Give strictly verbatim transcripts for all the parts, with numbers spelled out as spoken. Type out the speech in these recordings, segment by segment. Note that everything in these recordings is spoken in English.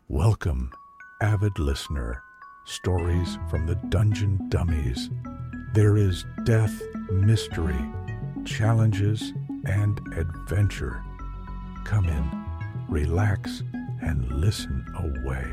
Welcome, avid listener. Stories from the Dungeon Dummies. There is death, mystery, challenges, and adventure. Come in, relax, and listen away.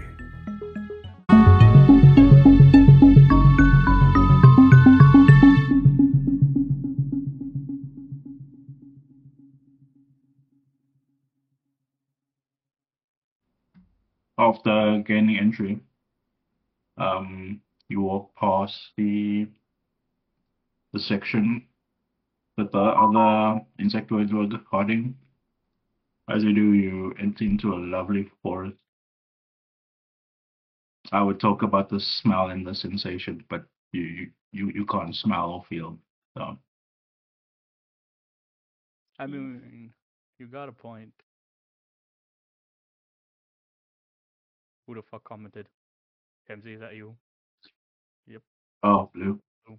After gaining entry, um, you walk past the the section that the other insectoids were guarding. As you do, you enter into a lovely forest. I would talk about the smell and the sensation, but you you, you, you can't smell or feel. So I mean, you got a point. Who the fuck commented? Kemsey, is that you? Yep. oh, blue. Blue.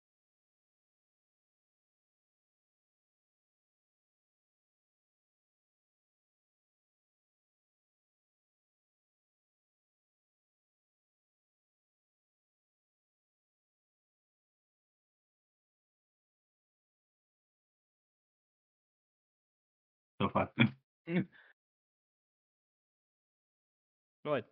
So fuck. What?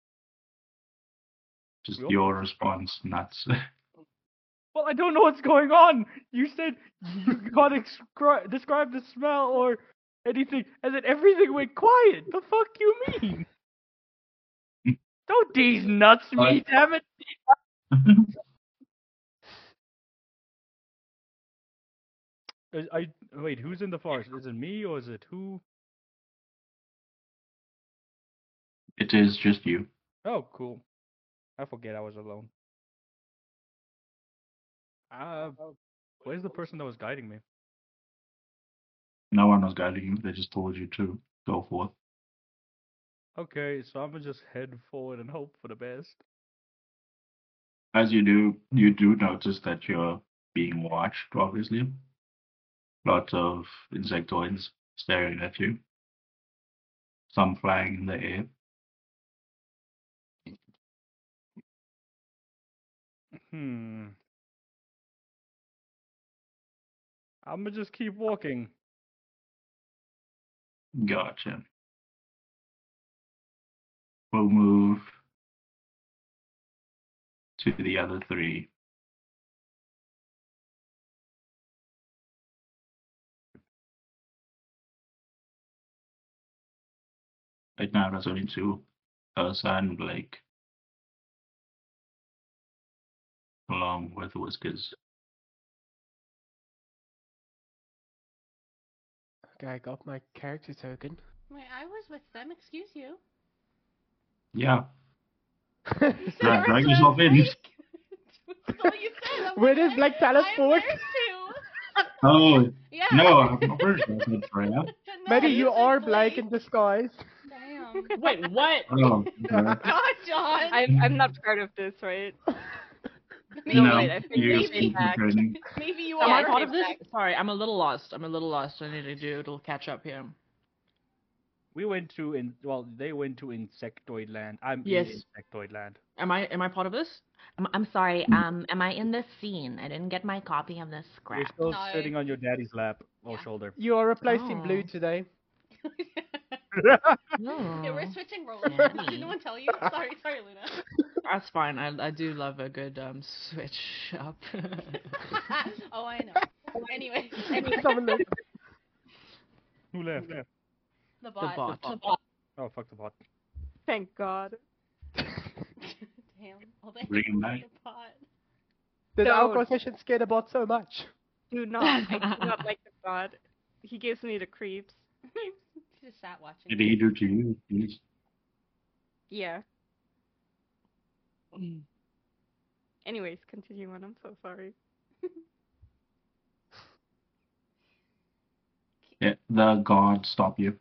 Just You your response, nuts. Well, I don't know what's going on. You said you can't excri- describe the smell or anything, and then everything went quiet. The fuck you mean? Don't tease nuts me, Right. damn it! Is- I wait. Who's in the forest? Is it me or is it who? It is just you. Oh, cool. I forget I was alone. Uh, where's the person that was guiding me? No one was guiding you. They just told you to go forth. Okay, so I'm gonna just head forward and hope for the best. As you do, you do notice that you're being watched, obviously. Lots of insectoids staring at you, some flying in the air. Hmm. I'm gonna just keep walking. Gotcha. We'll move to the other three. Right now, there's only two, Ursa and Blake, along with Whiskers. Okay, I got my character token. Wait, I was with them, excuse you. Yeah, You said drag, drag Ursula yourself in. Blake. That's all you said. I'm Where like, does I'm Blake there- teleport? I'm there too. Oh, Yeah. no, I'm pretty sure I said Freya. No, Maybe you said are Blake in disguise. Damn. Wait, what? Oh, okay. God, John. I'm I'm not part of this, right? Maybe, No, No, wait, I think you we speak came the back. training. maybe you Am are. I part of came this? back. Sorry, I'm a little lost. I'm a little lost. I need to do a little catch up here. We went to in well, they went to insectoid land. I'm Yes. in insectoid land. Am I am I part of this? I'm, I'm sorry. Um, am I in this scene? I didn't get my copy of this You're script. still No. sitting on your daddy's lap or Yeah. shoulder. You are replacing Oh. Blue today. Yeah, Oh. we're switching roles. Daddy. Did no one tell you? Sorry, sorry, Luna. That's fine. I I do love a good um switch up. Oh, I know. Anyway, Someone look. Who left? the the bot. bot. Oh, fuck the bot. Thank God. Damn. All they Bring him know back. is the bot. Did So- our conversation scare the bot so much? Do not. I do not like the God. He gives me the creeps. She just sat watching. Did he do to you? Please. Yeah. Anyways, continue on. I'm so sorry. Yeah, the guard stop you.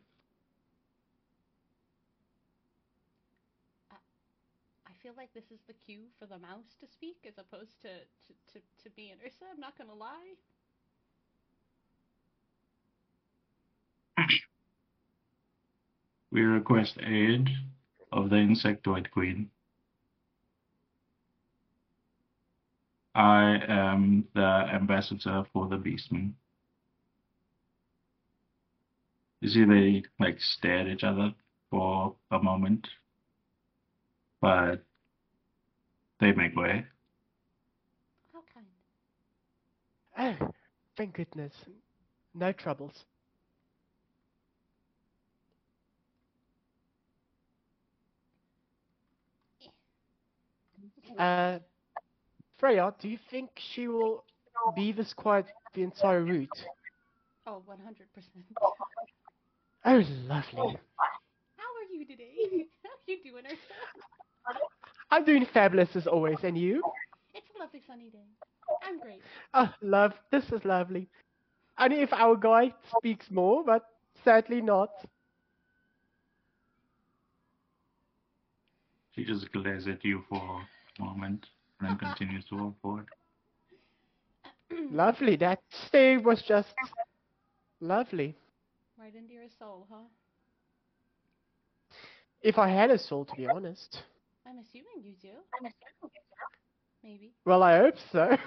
I feel like this is the cue for the mouse to speak as opposed to, to, to, to me and Ursa. I'm not gonna lie. We request aid of the Insectoid Queen. I am the ambassador for the Beastmen. You see, they like stare at each other for a moment, but they make way. How kind. Oh, thank goodness. No troubles. Uh, Freya, do you think she will be this quiet the entire route? Oh, one hundred percent. Oh, lovely. How are you today? How are you doing, Ursa? I'm doing fabulous as always, and you? It's a lovely sunny day. I'm great. Oh, love, this is lovely. Only if our guy speaks more, but sadly not. She just glares at you for a moment and then continues to walk forward. Lovely, that stay was just lovely. Right into your soul, huh? If I had a soul, to be honest. I'm assuming you do. Maybe. Well, I hope so.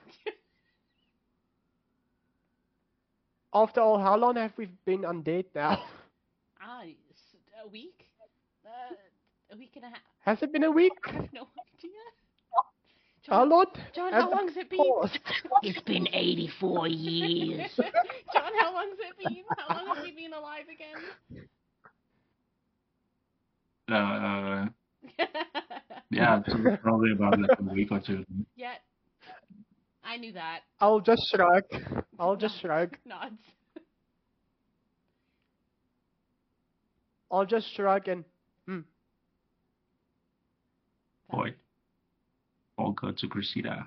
After all, how long have we been undead now? Ah, s- a week? Uh, a week and a half. Has it been a week? I have no idea. How John, long? John, has how the long's it been? pause? It's been eighty-four years. John, how long's it been? How long have we been alive again? Uh, yeah, it's probably about like a week or two. Yeah. I knew that. I'll just shrug. I'll just shrug. Nods. I'll just shrug and hmm. Boy. All go to Cressida,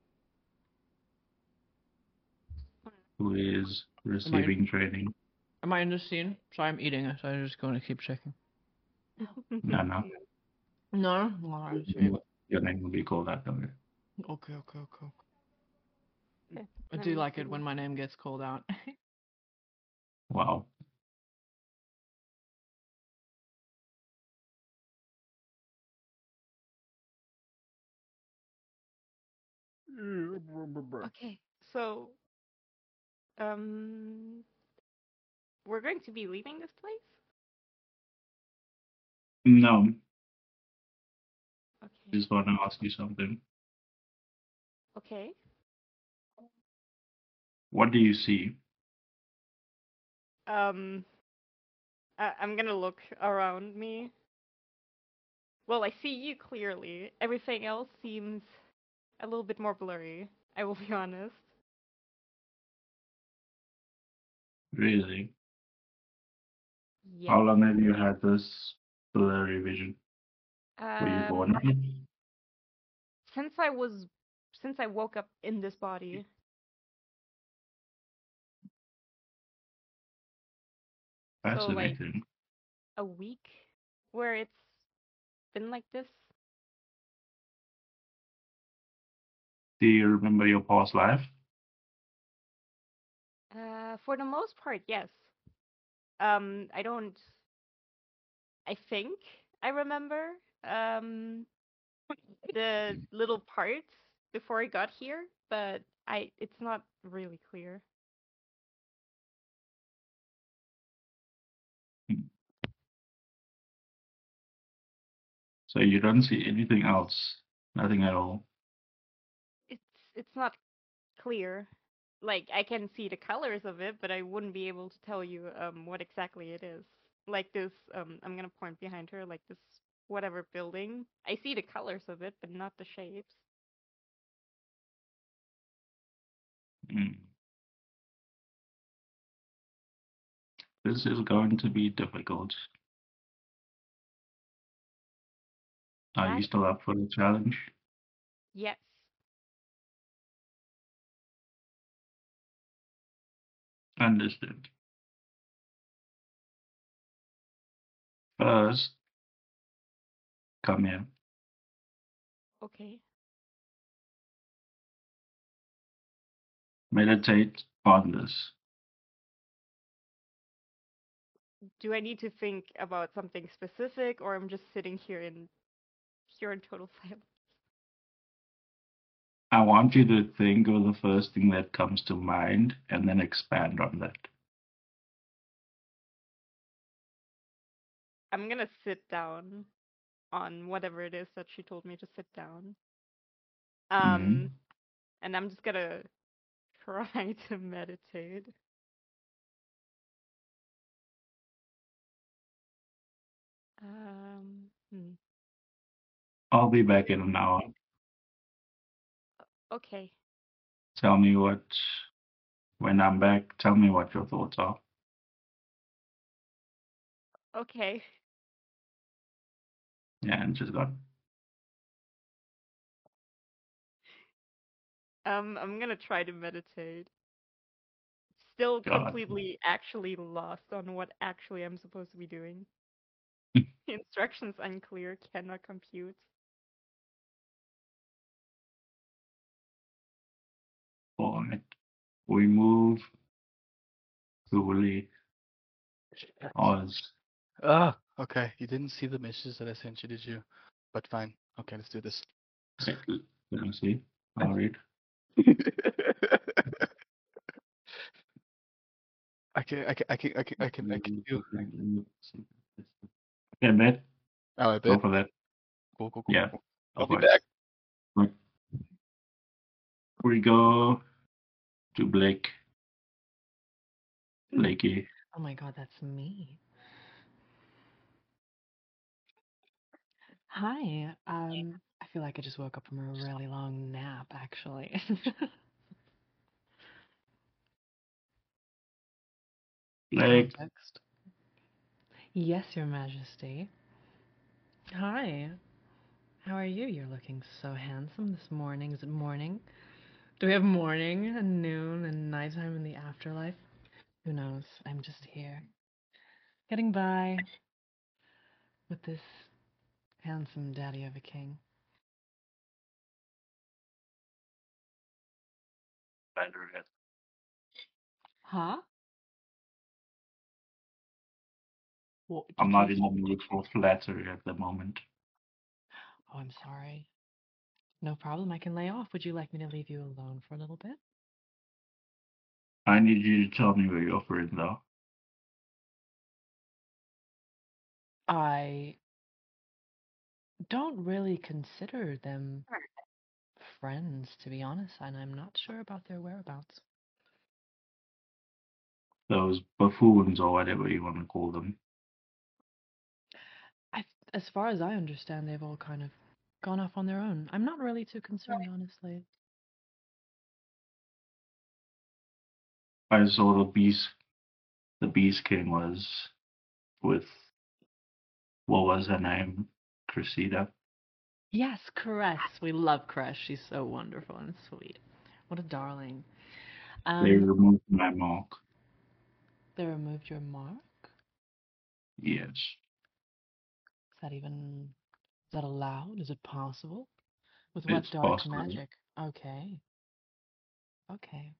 who is receiving training. Am I in this scene? Sorry, I'm eating it, so I'm just going to keep checking. No, no. No? Alright, sweet. Your name will be called out though. Okay, okay, okay. I do like it when my name gets called out. Wow. Okay, so um, we're going to be leaving this place. No, Okay. just want to ask you something. Okay. What do you see? Um, I- I'm gonna look around me. Well, I see you clearly. Everything else seems a little bit more blurry. I will be honest. Really? Yes. How long have you had this blurry vision? Were you born Um, with it? since I was, since I woke up in this body. So like Fascinating. a week where it's been like this. Do you remember your past life? Uh, for the most part, yes. Um, I don't. I think I remember um the little parts before I got here, but I it's not really clear. So you don't see anything else? Nothing at all? It's it's not clear. Like I can see the colors of it, but I wouldn't be able to tell you um what exactly it is. Like this um I'm gonna point behind her, like this whatever building. I see the colors of it, but not the shapes. Mm. This is going to be difficult. Are you That- still up for the challenge? Yes. Understood. First, come here. Okay. Meditate on this. do I need to think about something specific, or I'm just sitting here in here in total silence? I want you to think of the first thing that comes to mind and then expand on that. I'm gonna sit down on whatever it is that she told me to sit down. Um, Mhm. and I'm just gonna try to meditate. Um, hmm. I'll be back in an hour. Okay. Tell me what, when I'm back, tell me what your thoughts are. Okay. Yeah, and just gone. Um, I'm gonna try to meditate. Still God. completely actually lost on what actually I'm supposed to be doing. Instructions unclear, cannot compute. Alright. We move slowly. Oz. Ah, okay. You didn't see the messages that I sent you, did you? But fine. Okay, let's do this. Let me see. I'll read. I can, I can, I can, I can, I can, I can do. Okay, bet. Oh, I Go bet. for that. Cool, cool, cool. Yeah. cool. Go I'll be for it. back. Right. We go to Blake. Blakey. Oh my god, that's me. Hi. Um, I feel like I just woke up from a really long nap, actually. Blake. Context. Yes, Your Majesty. Hi. How are you? You're looking so handsome this morning. Is it morning? Do we have morning and noon and nighttime in the afterlife? Who knows? I'm just here. Getting by with this handsome daddy of a king. Huh? What, I'm did not you in the mood for flattery at the moment. Oh, I'm sorry. No problem. I can lay off. Would you like me to leave you alone for a little bit? I need you to tell me where you're offering though. I don't really consider them friends, to be honest, and I'm not sure about their whereabouts. Those buffoons or whatever you want to call them. I, as far as I understand, they've all kind of gone off on their own. I'm not really too concerned, honestly. I saw the beast the Beast King was with, what was her name? Cressida. Yes, Cress. We love Cress. She's so wonderful and sweet. What a darling. Um, They removed my mark. They removed your mark? Yes. Is that even... Is that allowed? Is it possible? With what It's dark possible. magic? Okay. Okay.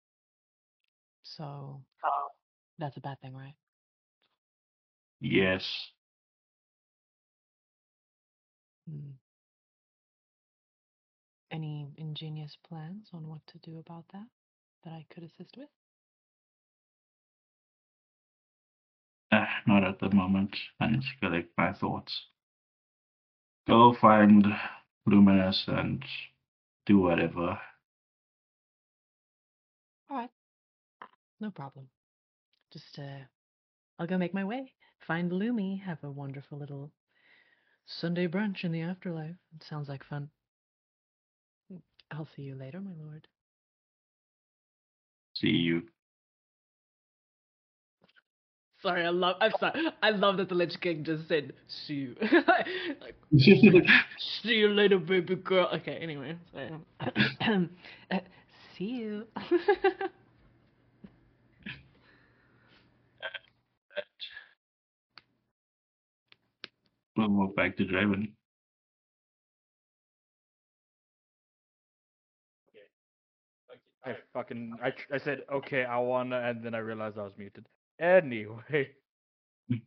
So, that's a bad thing, right? Yes. Hmm. Any ingenious plans on what to do about that, that I could assist with? Uh, not at the moment. I need to collect my thoughts. Go find Luminous and do whatever. Alright. No problem. Just, uh, I'll go make my way. Find Lumi, have a wonderful little Sunday brunch in the afterlife. It sounds like fun. I'll see you later, my lord. See you. Sorry, I love. I'm sorry. I love that the Lich King just said "see you." Like, see you later, baby girl. Okay. Anyway, sorry. uh, see you. We'll move back to Draven. I fucking I tr- I said okay, I wanna, and then I realized I was muted. Anyway,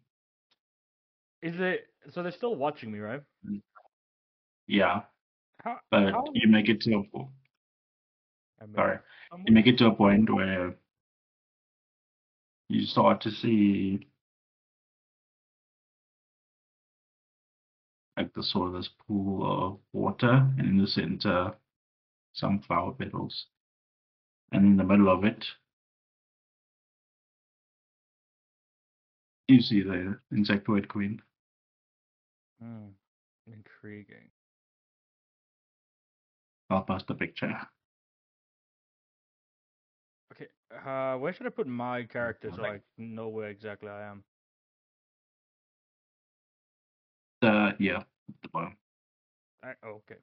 Is it so? They're still watching me, right? Yeah, How? but How? you make it to a po- I made sorry, it you somewhere. make it to a point where you start to see like the sort of this pool of water, and in the center, some flower petals, and in the middle of it, you see the insectoid queen. Hmm. Intriguing. I'll pass the picture. Okay. Uh, where should I put my character so I know where exactly I am? Uh, yeah, at the bottom. I, okay.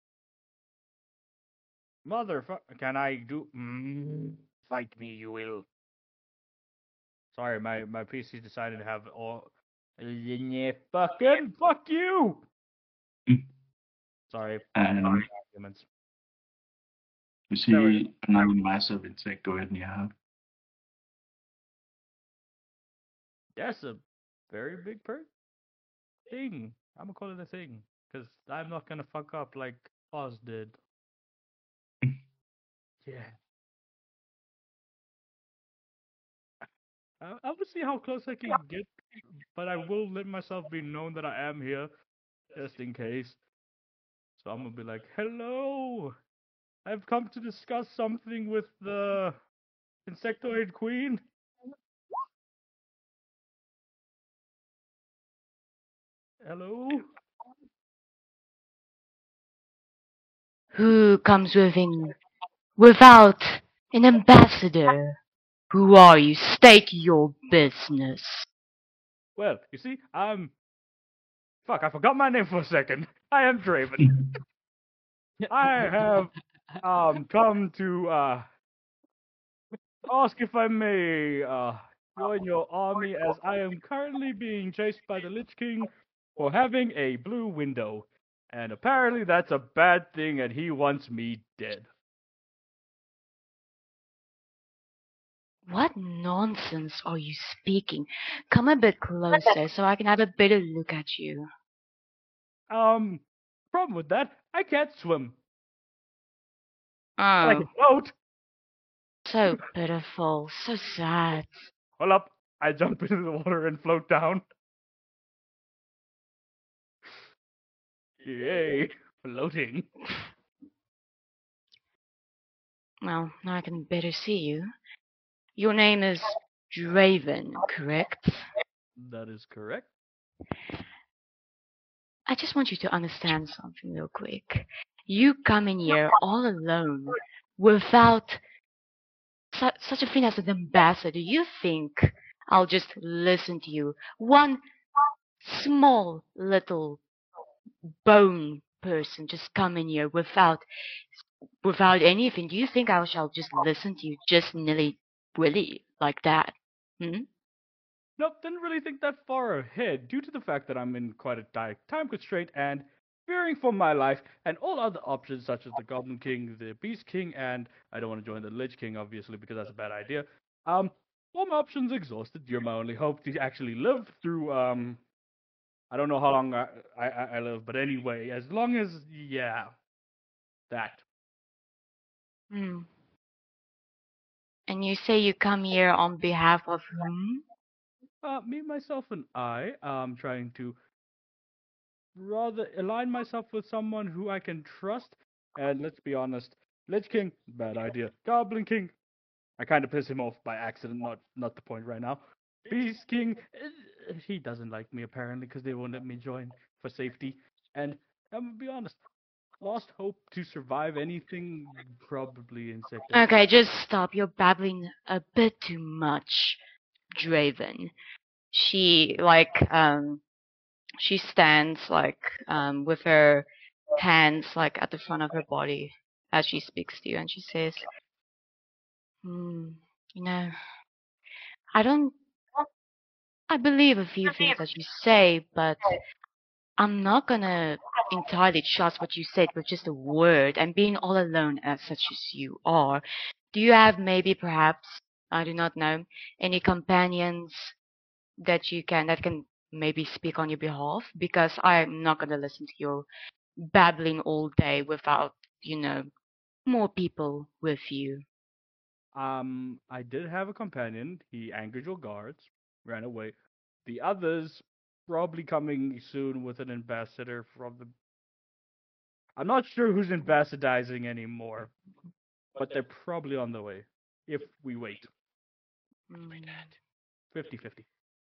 Motherfucker, can I do? Mm, fight me, you will. Sorry, my my P C decided to have all. Yeah, fucking fuck you. Mm. Sorry. And Arguments. you There we see another massive insectoid in your hand. That's a very big per thing. I'm gonna call it a thing because I'm not gonna fuck up like Oz did. Yeah. I, I will see how close I can get, but I will let myself be known that I am here, just in case. So I'm gonna be like, "Hello, I've come to discuss something with the insectoid queen." Hello. Who comes within without an ambassador? Who are you? State your business. Well, you see, I'm. Fuck, I forgot my name for a second. I am Draven. I have um come to uh ask if I may uh join your army as I am currently being chased by the Lich King for having a blue window. And apparently that's a bad thing and he wants me dead. What nonsense are you speaking? Come a bit closer so I can have a better look at you. Um problem with that, I can't swim. But I Oh, can float. so pitiful, so sad. Hold up. I jump into the water and float down. Yay. Floating. Well, now I can better see you. Your name is Draven, correct? That is correct. I just want you to understand something real quick. You come in here all alone without su such a thing as an ambassador. You think I'll just listen to you? One small little bone person just come in here without without anything. Do you think I shall just listen to you just nilly willy like that? Hmm? Nope, didn't really think that far ahead due to the fact that I'm in quite a tight time constraint and fearing for my life and all other options such as the Goblin King, the Beast King, and I don't want to join the Lich King obviously because that's a bad idea. Um, all my options exhausted. You're my only hope to actually live through. Um, I don't know how long I I, I live, but anyway, as long as yeah, that. Hmm. And you say you come here on behalf of whom? Uh, me, myself, and I am trying to rather align myself with someone who I can trust. And let's be honest, Lich King, bad idea. Goblin King, I kind of piss him off by accident, not not the point right now. Beast King, eh, he doesn't like me apparently because they won't let me join for safety. And I'm gonna be honest, lost hope to survive anything, probably insect. Okay, just stop. You're babbling a bit too much, Draven. She like um she stands like um with her hands like at the front of her body as she speaks to you, and she says, hmm, you know, I don't I believe a few things that you say, but I'm not gonna entirely trust what you said with just a word. And being all alone as such as you are, do you have maybe perhaps, I do not know, any companions that you can that can maybe speak on your behalf, because I'm not gonna listen to your babbling all day without, you know, more people with you. Um, I did have a companion. He angered your guards, ran away. The others probably coming soon with an ambassador from the. I'm not sure who's ambassadizing anymore, but they're probably on the way. If we wait. Mm, fifty-fifty.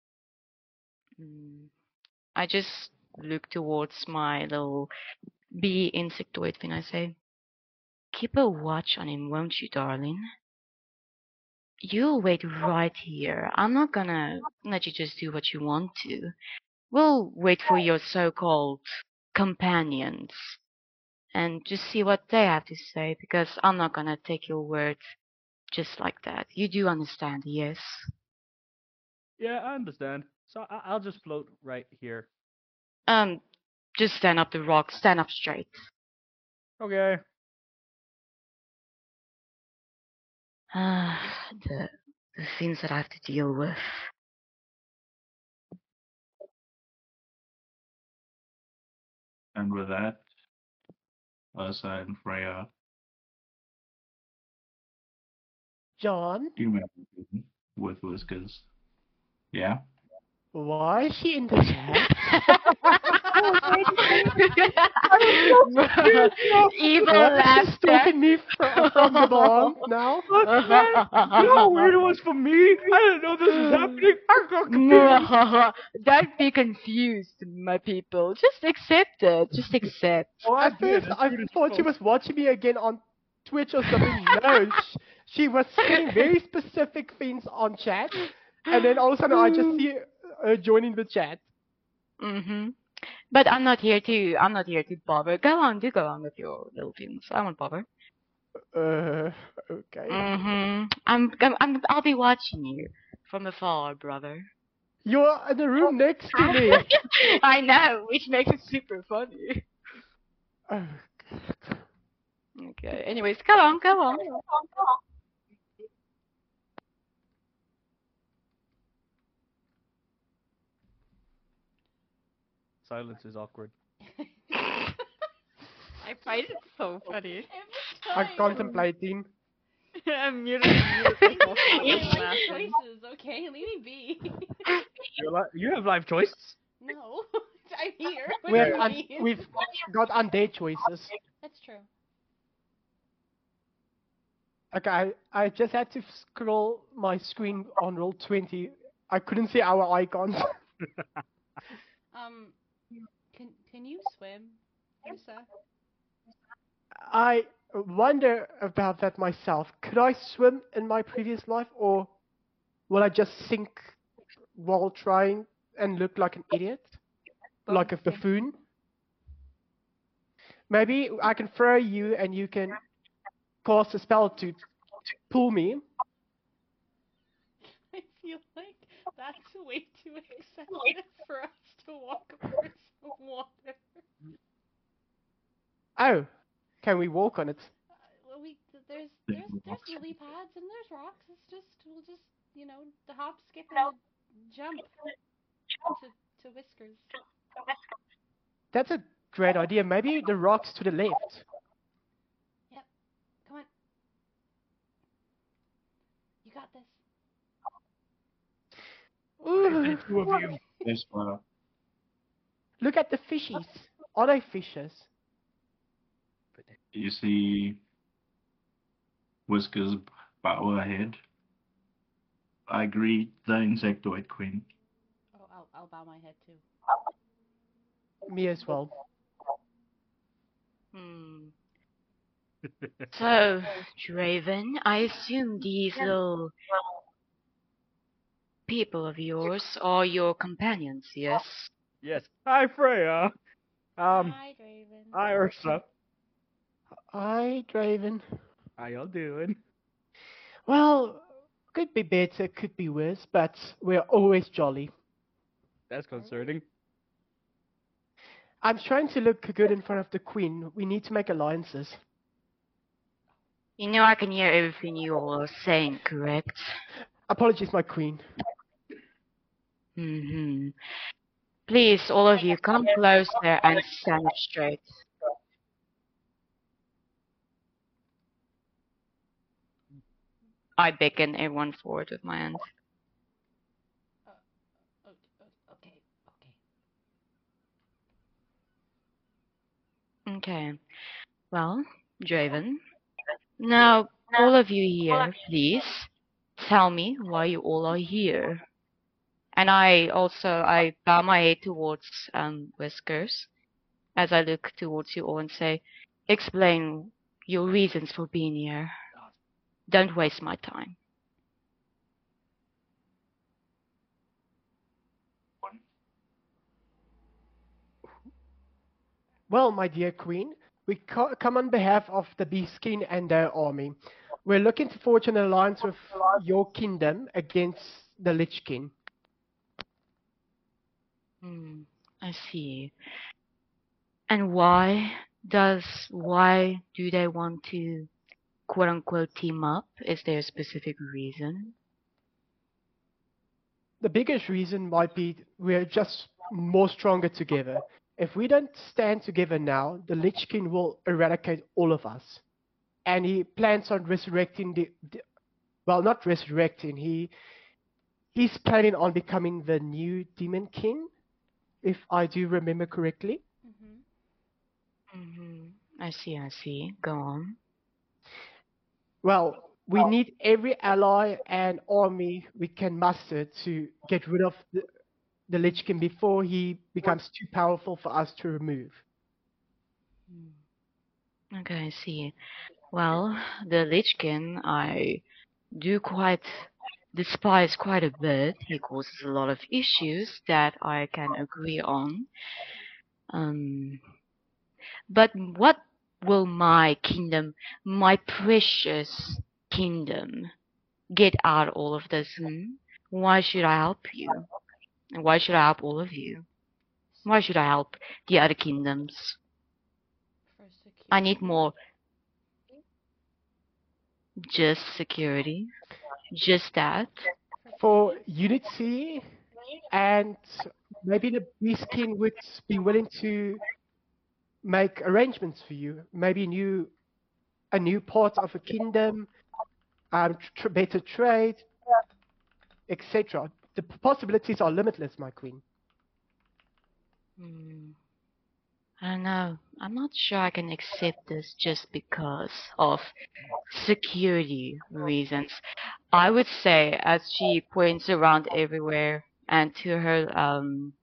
mm. I just look towards my little bee insectoid thing. I say, keep a watch on him, won't you, darling? You'll wait right here. I'm not gonna let you just do what you want to. We'll wait for your so-called companions and just see what they have to say, because I'm not gonna take your word just like that. You do understand, yes? Yeah, I understand. So I- I'll just float right here. Um, just stand up the rock, stand up straight. Okay. Ah, the, the things that I have to deal with. And with that, Ursa and Freya John, do everything with Whiskers. Yeah? why is she in the chat? Evil What? She's laughter. stalking me from, from the bottom now? You know how weird it was for me? I didn't know this was happening. I got confused. Don't be confused, my people. Just accept it. Just accept. Oh, I At did. first, It's I good as thought she fuck. was watching me again on Twitch or something. No, sh- she was saying very specific things on chat, and then all of a sudden I just see her joining the chat. Mm-hmm. But I'm not here to. I'm not here to bother. Go on, do go on with your little things. I won't bother. Uh, okay. Mm-hmm. I'm, I'm. I'm. I'll be watching you from afar, brother. You're in the room next to me. I know, which makes it super funny. Oh, Okay. Anyways, go on, go on. Silence is awkward. I find it so funny. I'm contemplating. I'm muted. muted myself so I I can like laugh. choices, okay? Leave me be. You're li- you have life choices. No, I'm here. What We do have you un- mean? we've got undead choices. That's true. Okay, I, I just had to scroll my screen on roll twenty. I couldn't see our icons. Um, can can you swim, Lisa? I wonder about that myself. Could I swim in my previous life, or will I just sink while trying and look like an idiot? Like a buffoon? Maybe I can throw you and you can cast a spell to pull me. I feel like that's way too excessive for us to walk across the water. Oh, can we walk on it? Uh, well, we there's there's there's lily pads and there's rocks. It's just we'll just you know the hop, skip, and the jump to to Whiskers. That's a great idea. Maybe the rocks to the left. Yep. Come on. You got this. Ooh, Two of you. Yes, well, look at the fishies. Are they fishes? you see Whiskers bow ahead. I greet the insectoid queen. Oh, I'll I'll bow my head too. Me as well. Hmm. So, Draven, I assume these little people of yours are your companions, yes? Yes. Hi, Freya. Um, Hi, Draven. hi, Ursa. Hi, Draven. How y'all doing? Well, could be better, could be worse, but we're always jolly. That's concerning. I'm trying to look good in front of the queen. We need to make alliances. You know I can hear everything you all are saying, correct? Apologies, my queen. Mm-hmm. Please, all of you, come closer and stand up straight. I beckon everyone forward with my hand. Uh, o- o- okay, okay. Okay. Well, Draven. Now, all of you here, please tell me why you all are here. And I also I bow my head towards um Whiskers as I look towards you all and say, explain your reasons for being here. Don't waste my time. Well, my dear queen, we co- come on behalf of the Beastkin and their army. We're looking to forge an alliance with your kingdom against the Lichkin. Hmm, I see. And why does why do they want to quote unquote team up? Is there a specific reason? The biggest reason might be we're just more stronger together. If we don't stand together now, the Lich King will eradicate all of us. And he plans on resurrecting the, the well, not resurrecting, he he's planning on becoming the new Demon King, if I do remember correctly. Mhm. Mm-hmm. I see, I see. Go on. Well, we need every ally and army we can muster to get rid of the, the Lich King before he becomes too powerful for us to remove. Okay, I see. Well, the Lichkin I do quite despise quite a bit. He causes a lot of issues that I can agree on. Um, but what will my kingdom, my precious kingdom, get out of all of this? Hmm? Why should I help you? And why should I help all of you? Why should I help the other kingdoms? For security. I need more. Just security. Just that. For unity, and maybe the Beast King would be willing to make arrangements for you. Maybe new, a new part of a kingdom, um, tr- better trade, et cetera. The possibilities are limitless, my queen. Hmm. I don't know. I'm not sure I can accept this just because of security reasons. I would say, as she points around everywhere and to her um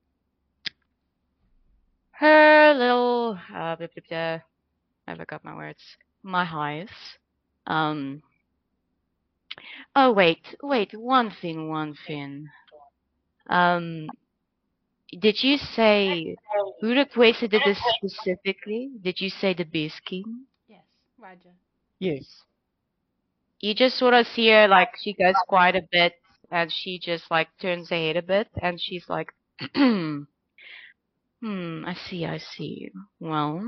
her little uh blah, blah, blah, I forgot my words. My highs. Um. Oh wait, wait. One thing, one thing. Um. Did you say who requested this specifically? Did you say the Beast King? Yes, Raja. Yes. You just sort of see her like she goes quiet a bit and she just like turns her head a bit and she's like, hmm, I see, I see. Well,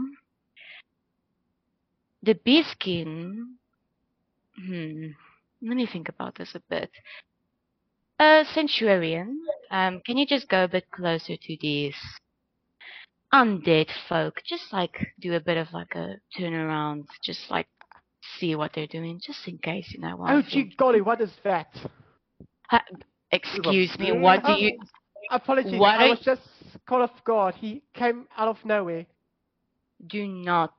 the Beast King, hmm, let me think about this a bit. Uh, Centurion, um, can you just go a bit closer to these undead folk? Just like do a bit of like a turnaround, just like see what they're doing, just in case, you know what Oh, I'm gee thinking. golly, what is that? Ha- excuse me, what do Oh, you... apologies, What I are was just caught off guard. He came out of nowhere. Do not.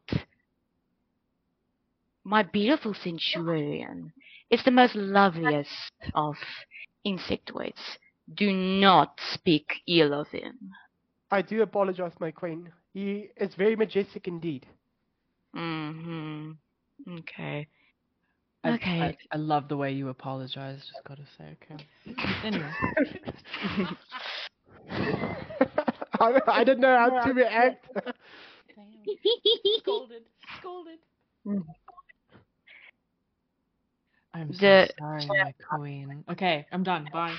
My beautiful centurion is the most loveliest of insectoids. Do not speak ill of him. I do apologize, my queen. He is very majestic indeed. Mm-hmm. Okay. I, Okay. I, I love the way you apologize, just gotta say, okay. Anyway. I, I don't know how to react. Damn. Scolded. Scolded. I'm so The- sorry, my queen. Okay, I'm done. Bye.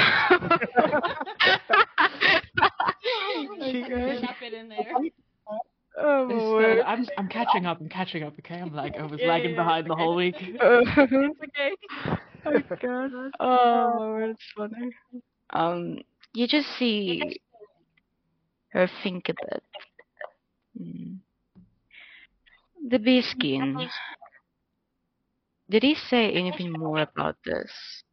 She- Snap it in there. Oh, It's, my uh, I'm I'm catching up. I'm catching up. Okay, I'm like I was Yeah, lagging yeah, behind the whole week. word. It's okay. Oh, God. Oh, my word, it's funny. Um, you just see her think a bit. Hmm. The beeskin. Did he say anything more about this?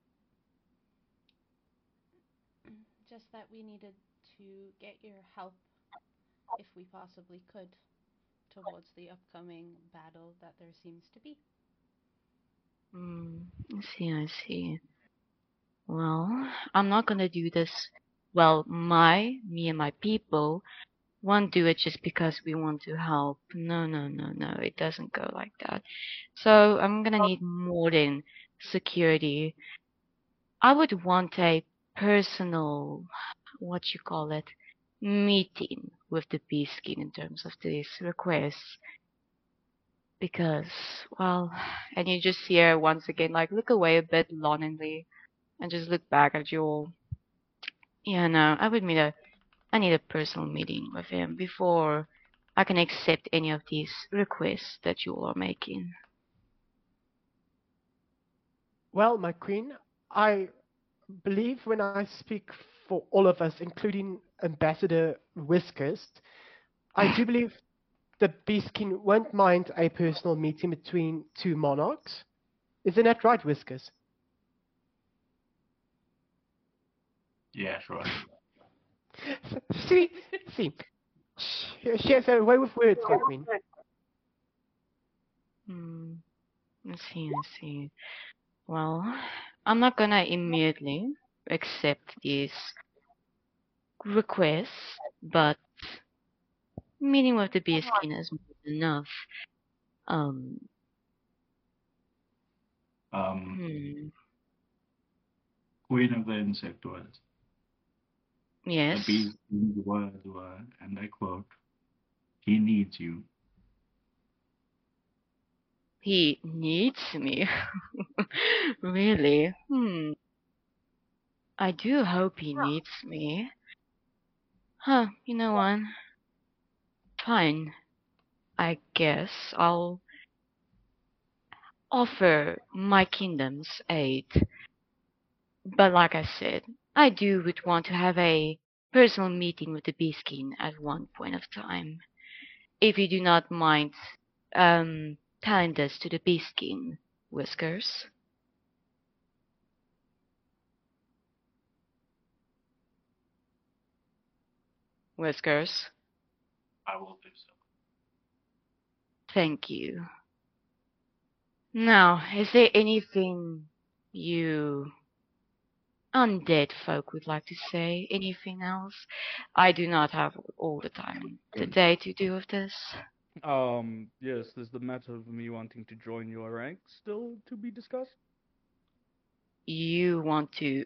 Just that we needed to get your help, if we possibly could, towards the upcoming battle that there seems to be. Hmm. I see, I see. Well, I'm not gonna do this. Well, my, me and my people won't do it just because we want to help. No, no, no, no. It doesn't go like that. So I'm gonna need more than security. I would want a personal, what you call it, meeting with the Beaskin in terms of these requests. Because, well, and you just see her once again, like, look away a bit longingly and just look back at you all. Yeah, no, I would need a, I need a personal meeting with him before I can accept any of these requests that you all are making. Well, my queen, I believe when I speak for all of us, including Ambassador Whiskers, I do believe the Beastkin won't mind a personal meeting between two monarchs. Isn't that right, Whiskers? Yeah, sure. see, see, she, she has a way with words, my queen. Hmm. I see, I see. Well, I'm not gonna immediately accept these requests, but meeting with the Beastkin is more than enough. Um. Um, Hmm. Queen of the Insectoids. Yes. The Beastkin's words were, and I quote, "He needs you." He needs me. Really? Hmm. I do hope he needs me. Huh, you know what? Fine. I guess I'll offer my kingdom's aid. But like I said, I do would want to have a personal meeting with the Beastkin at one point of time. If you do not mind um telling this to the Beastkin, Whiskers. Whiskers. I will do so. Thank you. Now, is there anything you undead folk would like to say? Anything else? I do not have all the time today to do with this. Um, yes, is the matter of me wanting to join your ranks still to be discussed? You want to...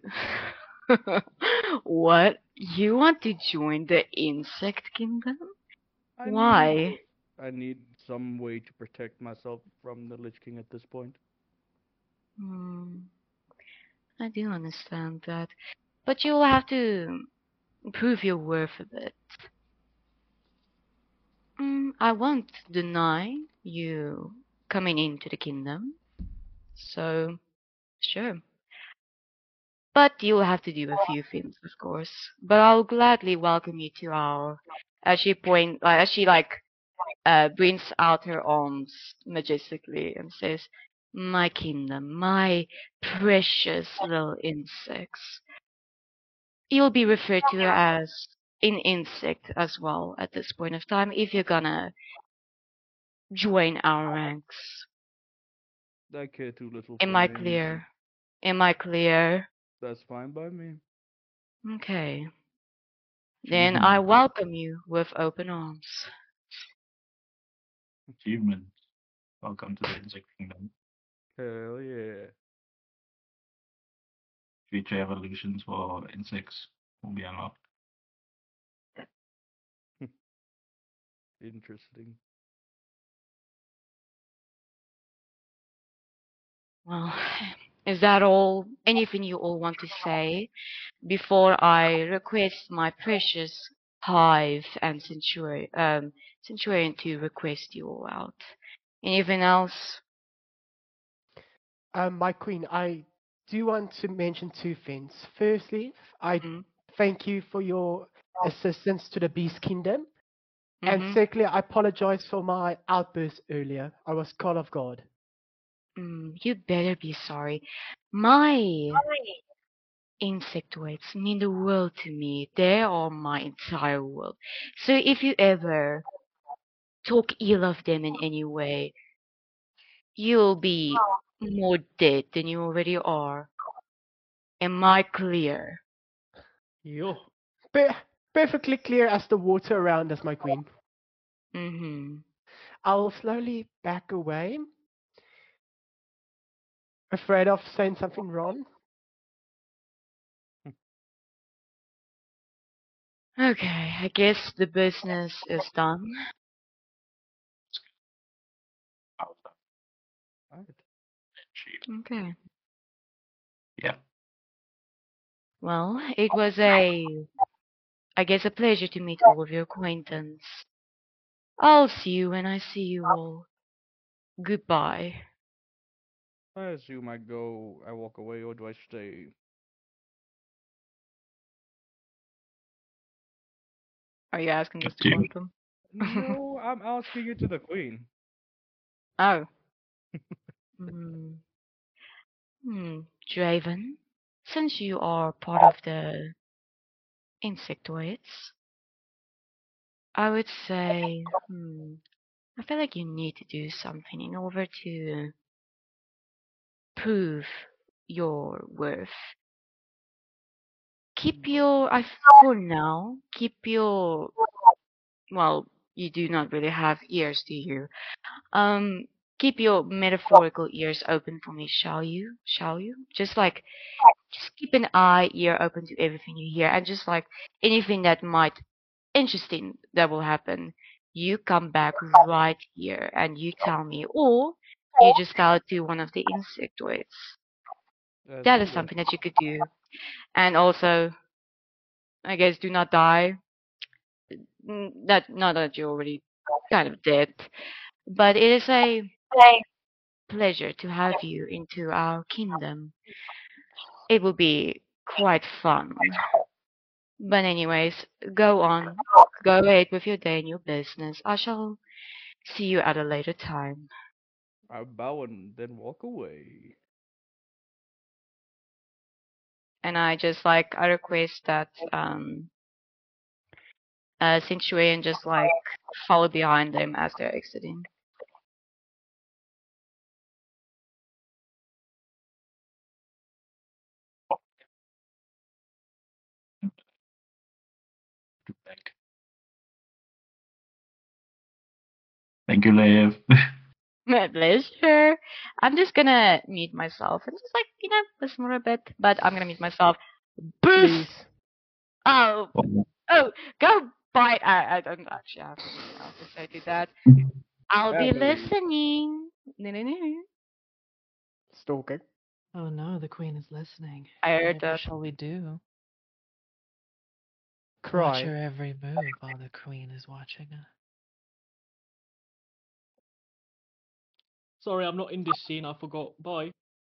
What? You want to join the insect kingdom? I Why? Need, I need some way to protect myself from the Lich King at this point. Hmm. I do understand that. But you'll have to prove your worth a bit. Mm, I won't deny you coming into the kingdom. So, sure. But you'll have to do a few things, of course. But I'll gladly welcome you to our... As she point, like, as she like, uh, brings out her arms majestically and says, "My kingdom, my precious little insects." You'll be referred to as an insect as well at this point of time if you're gonna join our ranks. I care too little Am for I names. clear? Am I clear? That's fine by me. Okay. Then I welcome you with open arms. Achievement. Welcome to the Insect Kingdom. Hell yeah. Future evolutions for insects will be unlocked. Interesting. Well, is that all? Anything you all want to say before I request my precious Hive and Centurion, um, Centurion to request you all out? Anything else? Um, my queen, I do want to mention two things. Firstly, I Mm. thank you for your assistance to the Beast Kingdom. And Mhm. secondly, I apologize for my outburst earlier. I was caught off guard. Mm, you better be sorry. My insectoids mean the world to me. They are my entire world. So if you ever talk ill of them in any way, you'll be more dead than you already are. Am I clear? Yo. Per- perfectly clear as the water around us, my queen. Mm-hmm. I'll slowly back away, afraid of saying something wrong. Okay, I guess the business is done. Alright. Okay. Yeah. Well, it was a, I guess, a pleasure to meet all of your acquaintance. I'll see you when I see you all. Goodbye. I assume I go, I walk away, or do I stay? Are you asking this Up to to you. Quantum? No, I'm asking it to the queen. Oh. Hmm. Hmm. Draven, since you are part of the insectoids, I would say, hmm, I feel like you need to do something in order to prove your worth. Keep your, I for now, keep your, well, you do not really have ears, do you? Um, keep your metaphorical ears open for me, shall you? Shall you? Just like, just keep an eye, ear open to everything you hear, and just like anything that might interesting that will happen, you come back right here and you tell me, or you just tell it to one of the insectoids. As That you is wish. something that you could do. And also, I guess, do not die. Mm, That not that you're already kind of dead, but it is a pleasure to have you into our kingdom. It will be quite fun. But anyways, go on. Go ahead with your day and your business. I shall see you at a later time. I bow and then walk away. And I just like I request that um uh Centurion just like follow behind them as they're exiting. Thank Thank you, Lev. My pleasure. I'm just gonna mute myself and just like, you know, listen for a bit. But I'm gonna mute myself. Boost! Please. Oh oh go bite I I don't actually have anything else to say to that. I'll be Family. listening. No-no-no. Stalking. Oh no, the queen is listening. I heard What that. shall we do? Watch Cry. your every move while the queen is watching us. Sorry, I'm not in this scene. I forgot. Bye.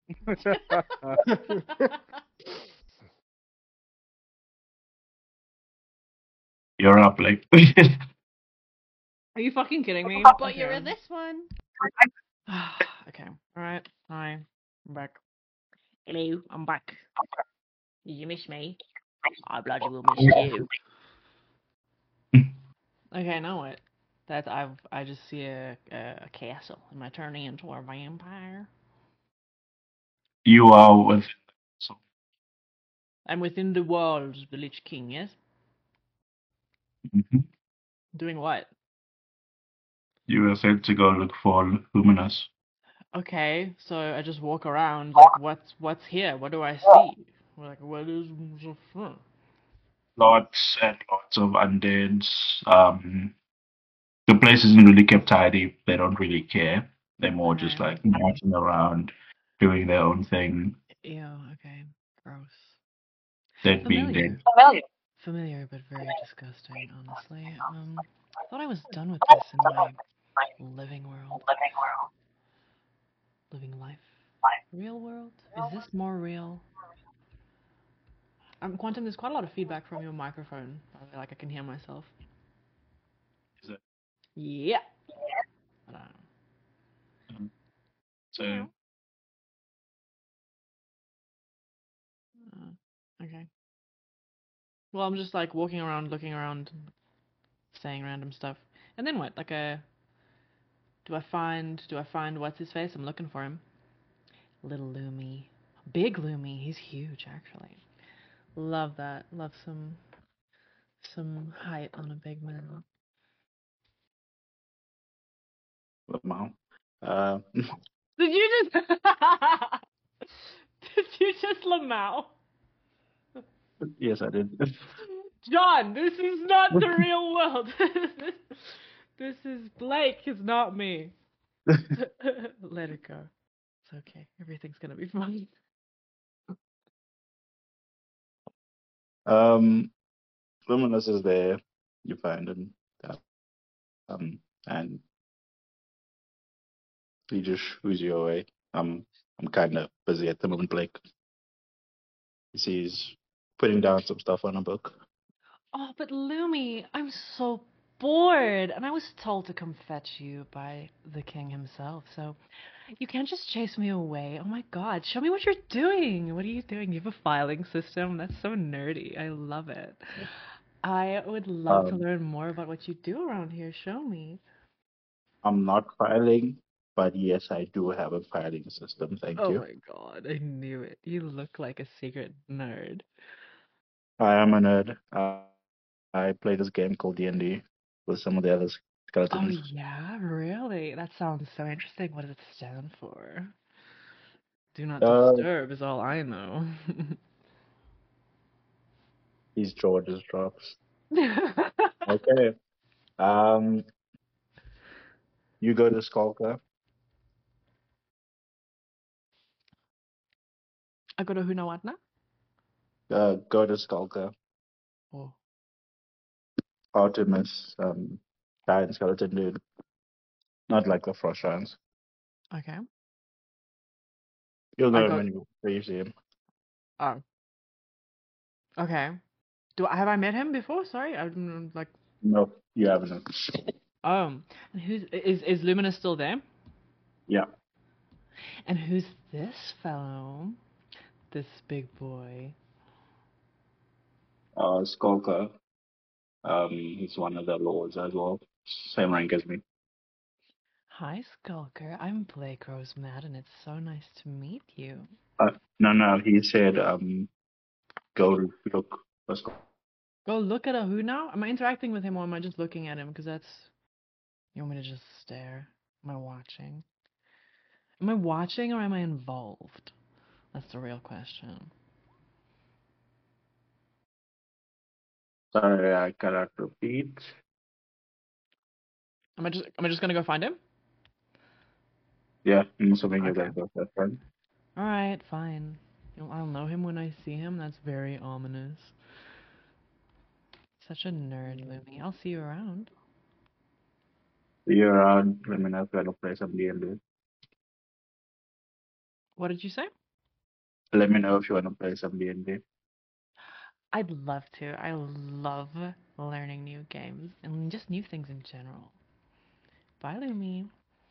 You're up, like. Are you fucking kidding me? But you're in this one. Okay. Alright. Hi. I'm back. Hello. I'm back. Did you miss me? I bloody will miss you. Okay, now what? That I've I just see a, a, a castle. Am I turning into a vampire? You are with. So I'm within the walls of the Lich King, yes? mhm. Doing what? You are said to go look for Luminous. Okay, so I just walk around like what's what's here? What do I see? Like what is hmm. Lots and lots of undeads. Um, the place isn't really kept tidy. They don't really care. They're more just Okay. like marching around, doing their own thing. Ew, okay. Gross. Dead being Familiar. dead. Familiar, but very disgusting, honestly. Um, I thought I was done with this in my living world. Living life. Real world? Is this more real? Um, Quantum, there's quite a lot of feedback from your microphone. I feel like I can hear myself. Is it? Yeah. I don't know. Um, so Yeah. Uh, okay. Well, I'm just like walking around, looking around, saying random stuff. And then what? Like a. Do I find? Do I find what's his face? I'm looking for him. Little Loomy. Big Loomy. He's huge, actually. Love that. Love some some height on a big man. Lamau. Uh, Did you just Did you just Lamau? yes, I did. John, this is not the real world. This is Blake, it's not me. Let it go. It's okay. Everything's gonna be fine. um, Luminous is there. You find him. Uh, Um, and he just shoos you away. I'm I'm kind of busy at the moment, Blake. You see, he's putting down some stuff on a book. Oh, but Lumi, I'm so bored, and I was told to come fetch you by the king himself, so you can't just chase me away. Oh my god, show me what you're doing. What are you doing? You have a filing system? That's so nerdy. I love it. I would love to Um, learn more about what you do around here. Show me. I'm not filing, but yes, I do have a filing system. Thank Oh you. my god, I knew it. You look like a secret nerd. I am a nerd. Uh, I play this game called D and D with some of the other Oh skeletons. yeah, really? That sounds so interesting. What does it stand for? Do not Uh, disturb is all I know. these George's drops. Okay. Um, you go to Skulker. I go to who know what now? Uh, go to Skulker. Oh, Artemis, um, giant skeleton dude. Not like the frost giants. okay. You'll I know him go. when you, when you see him. Oh, okay. Do I have I met him before? Sorry, I'm like. No, you haven't. Um, and who's is is Luminous still there? Yeah. And who's this fellow? This big boy. Uh, Skulker. Um, he's one of the lords as well. Same rank as me. Hi, Skulker. I'm Blake Rose Madden. It's so nice to meet you. Uh, no, no, he said, um, go look for Skulker. Go look at a who now? Am I interacting with him or am I just looking at him? Because that's. You want me to just stare? Am I watching? Am I watching or am I involved? That's the real question. Sorry, I cannot repeat. Am I just am I just gonna go find him? Yeah, I'm assuming you're Okay. going to go for that friend. All right, fine. You know, I'll know him when I see him. That's very ominous. Such a nerd, Lumi. I'll see you around. See you around. Let me know if you want to play some D and D. What did you say? Let me know if you want to play some D and D. I'd love to. I love learning new games and just new things in general. Bye, Lumi.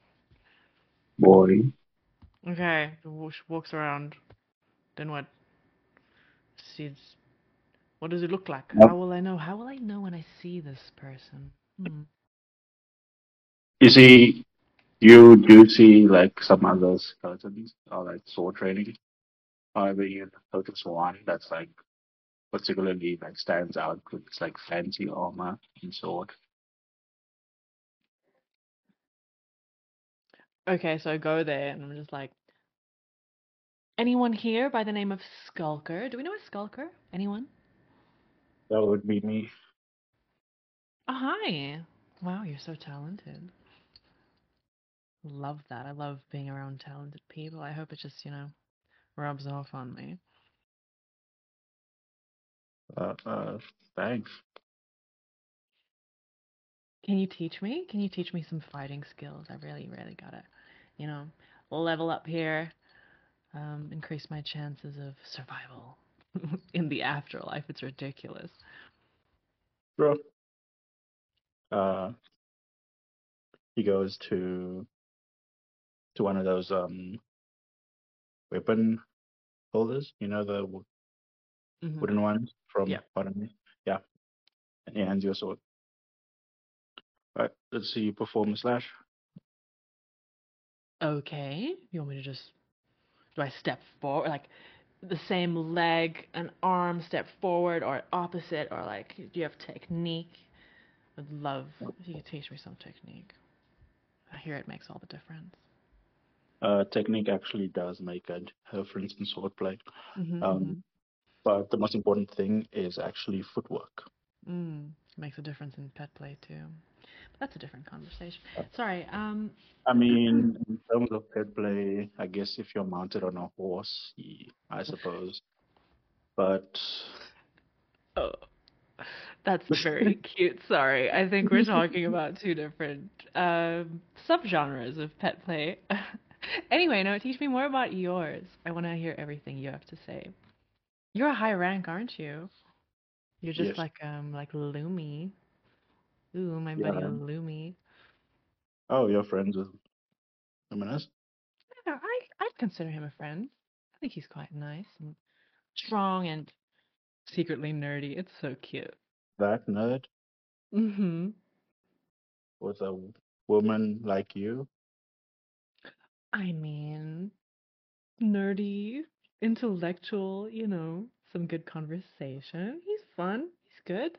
Boy. Okay, the whoosh walks around. Then what? Sees. What does it look like? Yep. How will I know? How will I know when I see this person? Hmm. You see, you do see like some other skeletons or like sword training. However, you notice one that's like particularly like stands out with its like fancy armor and sword. Okay, so I go there and I'm just like, anyone here by the name of Skulker? Do we know a Skulker? Anyone? That would be me. Oh, hi. Wow, you're so talented. Love that. I love being around talented people. I hope it just, you know, rubs off on me. Uh, uh, thanks. Can you teach me? Can you teach me some fighting skills? I really, really gotta, you know, level up here, um, increase my chances of survival. In the afterlife, it's ridiculous. Bro. Uh, he goes to to one of those um weapon holders. You know the w- Mhm. wooden ones from Yeah. Botany. Yeah, and he hands you a sword. Right. Let's see you perform a slash. Okay. You want me to just do I step forward like the same leg and arm step forward or opposite or like do you have technique? I'd love if you could teach me some technique. I hear it makes all the difference. Uh, technique actually does make a difference in swordplay. Mm-hmm, Um, but the most important thing is actually footwork. Mm, makes a difference in pet play too. But that's a different conversation. Sorry. Um. I mean, in terms of pet play, I guess if you're mounted on a horse, ye- I suppose. But Oh, that's very cute. Sorry. I think we're talking about two different um subgenres of pet play. Anyway, no, teach me more about yours. I want to hear everything you have to say. You're a high rank, aren't you? You're just yes, like um like Lumi. Ooh, my buddy yeah. Lumi. Oh, you're friends with Luminous? Yeah, I I'd consider him a friend. I think he's quite nice and strong and secretly nerdy. It's so cute. That nerd Mm-hmm. with a woman like you? I mean, nerdy, intellectual, you know, some good conversation. He's fun. He's good.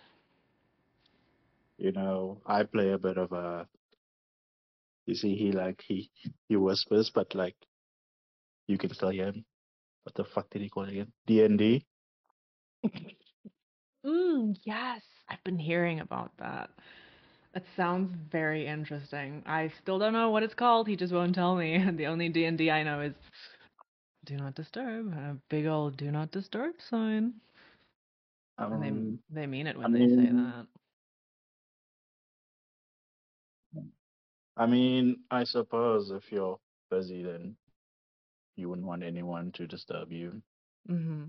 You know, I play a bit of a. You see, he like he he whispers, but like you can still hear him. What the fuck did he call it again? D and D. Mm, yes, I've been hearing about that. It sounds very interesting. I still don't know what it's called. He just won't tell me. The only D and D I know is do not disturb. A big old do not disturb sign. And they Um, they mean it I when they say mean, that. I mean, I suppose if you're busy, then you wouldn't want anyone to disturb you. Mm-hmm.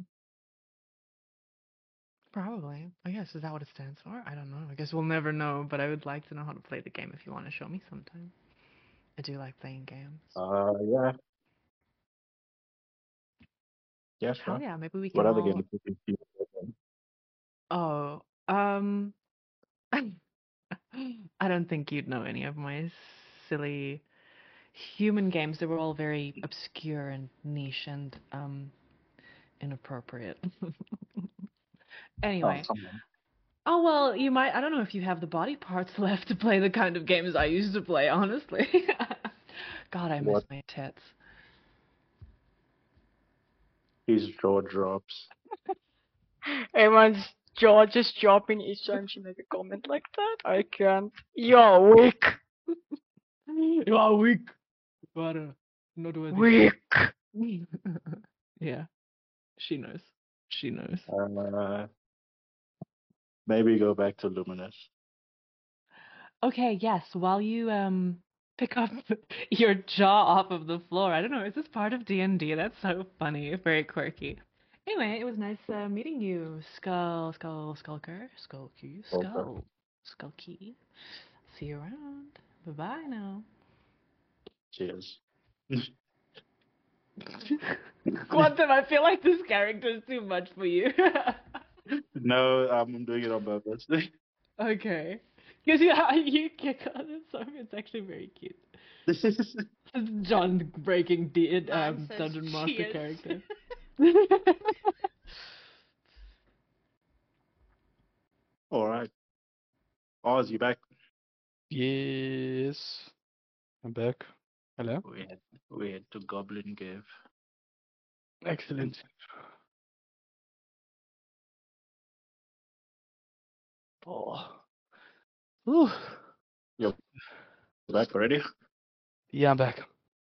Probably. I guess is that what it stands for? I don't know. I guess we'll never know, but I would like to know how to play the game if you want to show me sometime. I do like playing games. Uh, yeah, yeah, Hell sure. yeah, maybe we What can other all games do you feel like? Oh, um I don't think you'd know any of my silly human games. They were all very obscure and niche and um inappropriate. Oh, Anyway, come on. oh well, you might. I don't know if you have the body parts left to play the kind of games I used to play, honestly. God, I miss What? my tits. His jaw drops. Everyone's jaw just dropping each time she make a comment like that. I can't. You're weak. You are weak. You are uh, not worthy. Weak. Yeah, she knows. She knows. Uh, maybe go back to Luminous. Okay, yes, while you um pick up your jaw off of the floor. I don't know, is this part of D and D? That's so funny, very quirky. Anyway, it was nice uh, meeting you, Skull, Skull, Skulker, Skulky, Okay. Skull, Skulky. See you around. Bye-bye now. Cheers. Quantum, I feel like this character is too much for you. No, I'm doing it on purpose. Okay. Because you, you kick on it, so it's actually very cute. This is John breaking D um, Nonsense. Dungeon Master Cheers. character. All right. Oz, you back? Yes. I'm back. Hello? We had we had to Goblin Cave. Excellent. Oh. Ooh. You're back already? Yeah, I'm back.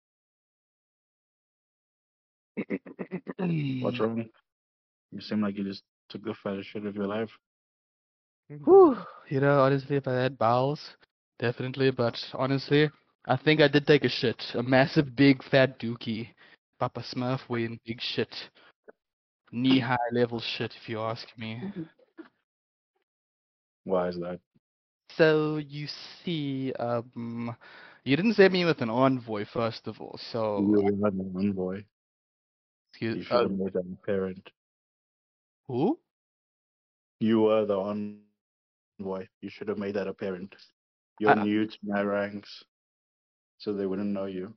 What's wrong? You seem like you just took the fattest shit of your life. Whew. You know, honestly, if I had bowels, definitely. But honestly, I think I did take a shit. A massive, big, fat dookie. Papa Smurf weighing big shit. knee-high level shit, if you ask me. Why is that? So you see, um, you didn't send me with an envoy, first of all. So, You were an envoy. excuse, You should uh, have made that apparent. who? You were the envoy. You should have made that apparent. You're I, new to my ranks, so they wouldn't know you.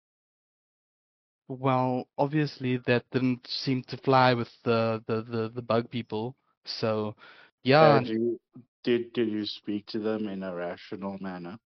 well, obviously that didn't seem to fly with the the the, the bug people. So, yeah, Did you did did you speak to them in a rational manner?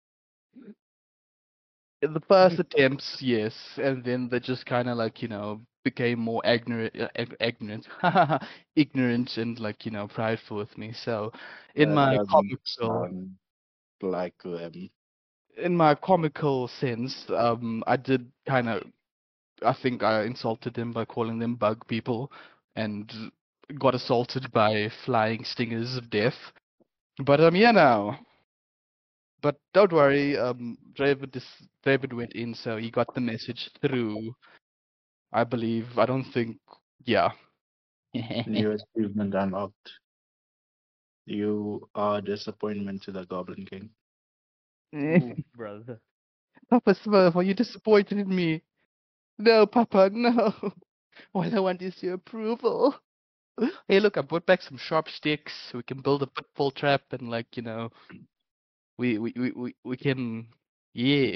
in the first attempts, yes, and then they just kind of like you know became more ignorant, uh, ig- ignorant, ignorant, and like you know prideful with me. So, in That my doesn't comical, sound like them. in my comical sense, um, I did kind of, I think I insulted them by calling them bug people, and got assaulted by flying stingers of death. But I'm here now. But don't worry, um, David, this, David went in, so he got the message through. I believe. I don't think. Yeah. New achievement unlocked. You are a disappointment to the Goblin King. Ooh, brother. Papa Smurf, are you disappointed in me? No, Papa, no. All I want is your approval. Hey, look, I brought back some sharp sticks. We can build a pitfall trap, and like you know, we we we we, we can, yeah.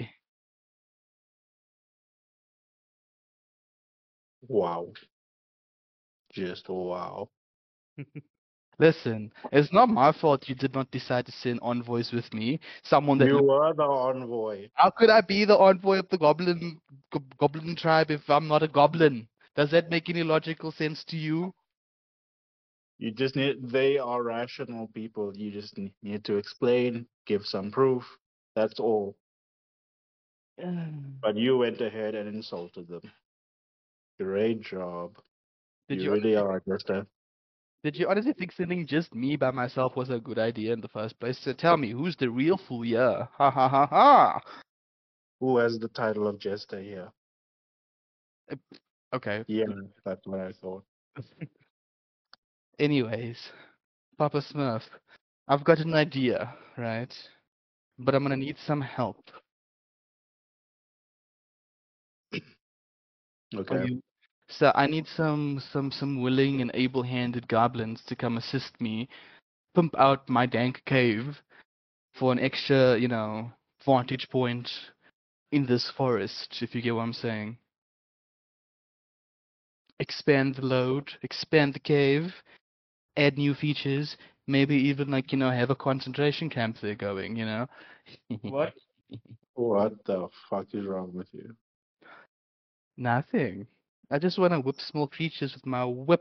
Wow. Just wow. Listen, it's not my fault you did not decide to send envoys with me. Someone that You look. were the envoy. How could I be the envoy of the goblin go- goblin tribe if I'm not a goblin? Does that make any logical sense to you? You just need, they are rational people. You just ne- need to explain, give some proof. That's all. But you went ahead and insulted them. Great job. Did You you really are just a. did you honestly think sending just me by myself was a good idea in the first place? So tell me, who's the real fool here? Ha ha ha ha. Who has the title of jester here? Okay. Yeah, that's what I thought. Anyways, Papa Smurf, I've got an idea, right? But I'm gonna need some help. Are Okay. you? So I need some some some willing and able-handed goblins to come assist me pump out my dank cave for an extra, you know, vantage point in this forest, if you get what I'm saying. Expand the load, expand the cave, add new features, maybe even like, you know, have a concentration camp there going, you know? What? What the fuck is wrong with you? Nothing. I just want to whip small creatures with my whip.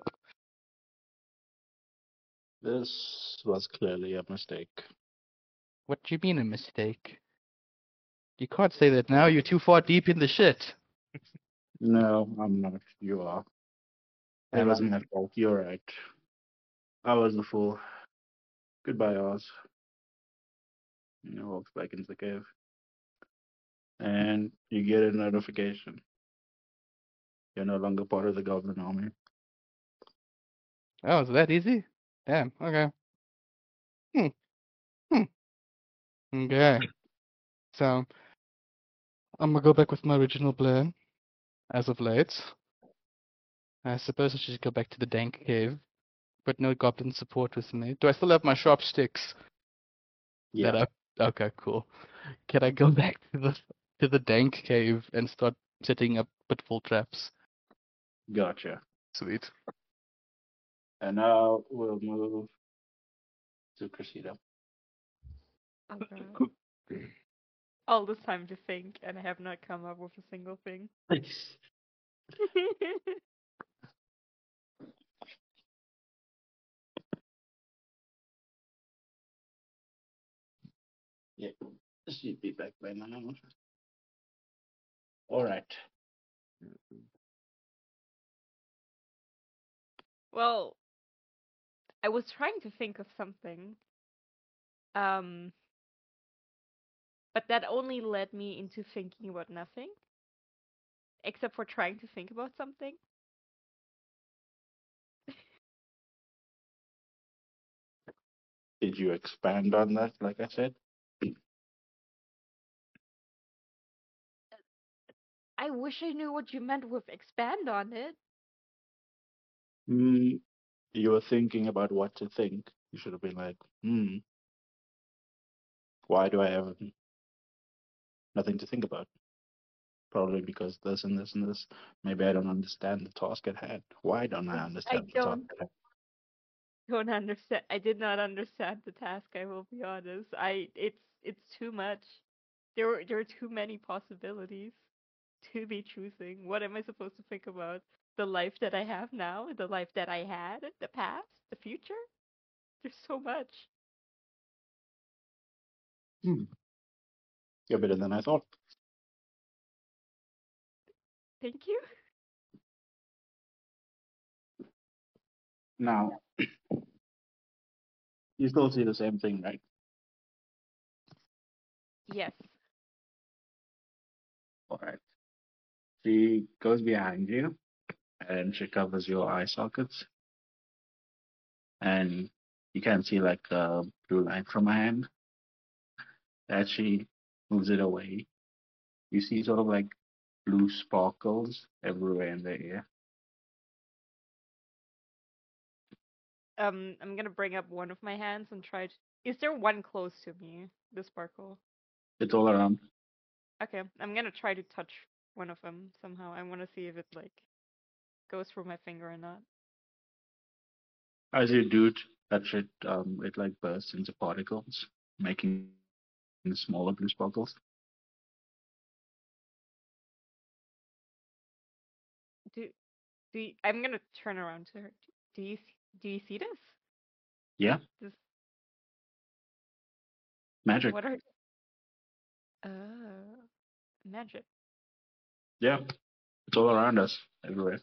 This was clearly a mistake. What do you mean a mistake? You can't say that now, you're too far deep in the shit. No, I'm not. You are. It Am I? wasn't my fault. You're right. I was the fool. Goodbye, Oz. You know, walks back into the cave. And you get a notification. You're no longer part of the Goblin Army. Oh, is that easy? Damn, okay. Hmm, hmm. Okay. So, I'm gonna go back with my original plan, as of late. I suppose I should go back to the dank cave, but no goblin support with me. Do I still have my sharp sticks? Yeah, That I... Okay, cool. Can I go back to the to the dank cave and start setting up pitfall traps? gotcha. Sweet. And now we'll move to Cressida. Okay. All this time to think, and I have not come up with a single thing. Yeah, she'd be back by now. All right. Well, I was trying to think of something, um, but that only led me into thinking about nothing, except for trying to think about something. Did you expand on that, like I said? I wish I knew what you meant with expand on it. Mm, you were thinking about what to think. You should have been like, hmm, why do I have nothing to think about? Probably because this and this and this. Maybe I don't understand the task at hand. Why don't I I understand the task don't at hand? don't understand. I did not understand the task. I will be honest. I it's it's too much. There were there are too many possibilities to be choosing. What am I supposed to think about? The life that I have now, the life that I had, the past, the future. There's so much. Hmm. You're better than I thought. Thank you. Now, you still see the same thing, right? Yes. All right. She goes behind you and she covers your eye sockets, and you can see like a blue line from her hand. As she moves it away, you see sort of like blue sparkles everywhere in the air. Um, I'm gonna bring up one of my hands and try to. Is there one close to me? The sparkle. It's all around. Okay, I'm gonna try to touch one of them somehow. I want to see if it like goes through my finger or not. As you do t- touch it, um, it like bursts into particles, making smaller blue sparkles. Do do you, I'm gonna turn around to her. Do you s- do you see this? Yeah, This magic. what are uh magic? Yeah, it's all around us, everywhere.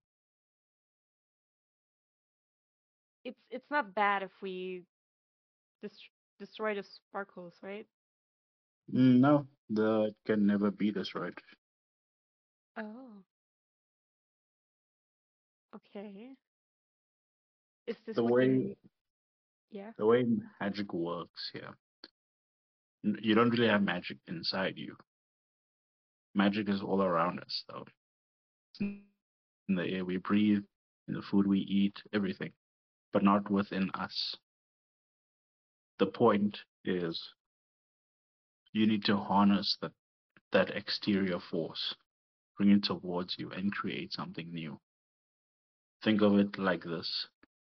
It's it's not bad if we dest- destroy the sparkles, right? Mm, no, the it can never be destroyed. Oh, okay. Is this The what you way mean? Yeah. the way magic works here, n- you don't really have magic inside you. Magic is all around us, though. It's in in the air we breathe, in the food we eat, everything, but not within us. The point is you need to harness that, that exterior force, bring it towards you, and create something new. Think of it like this.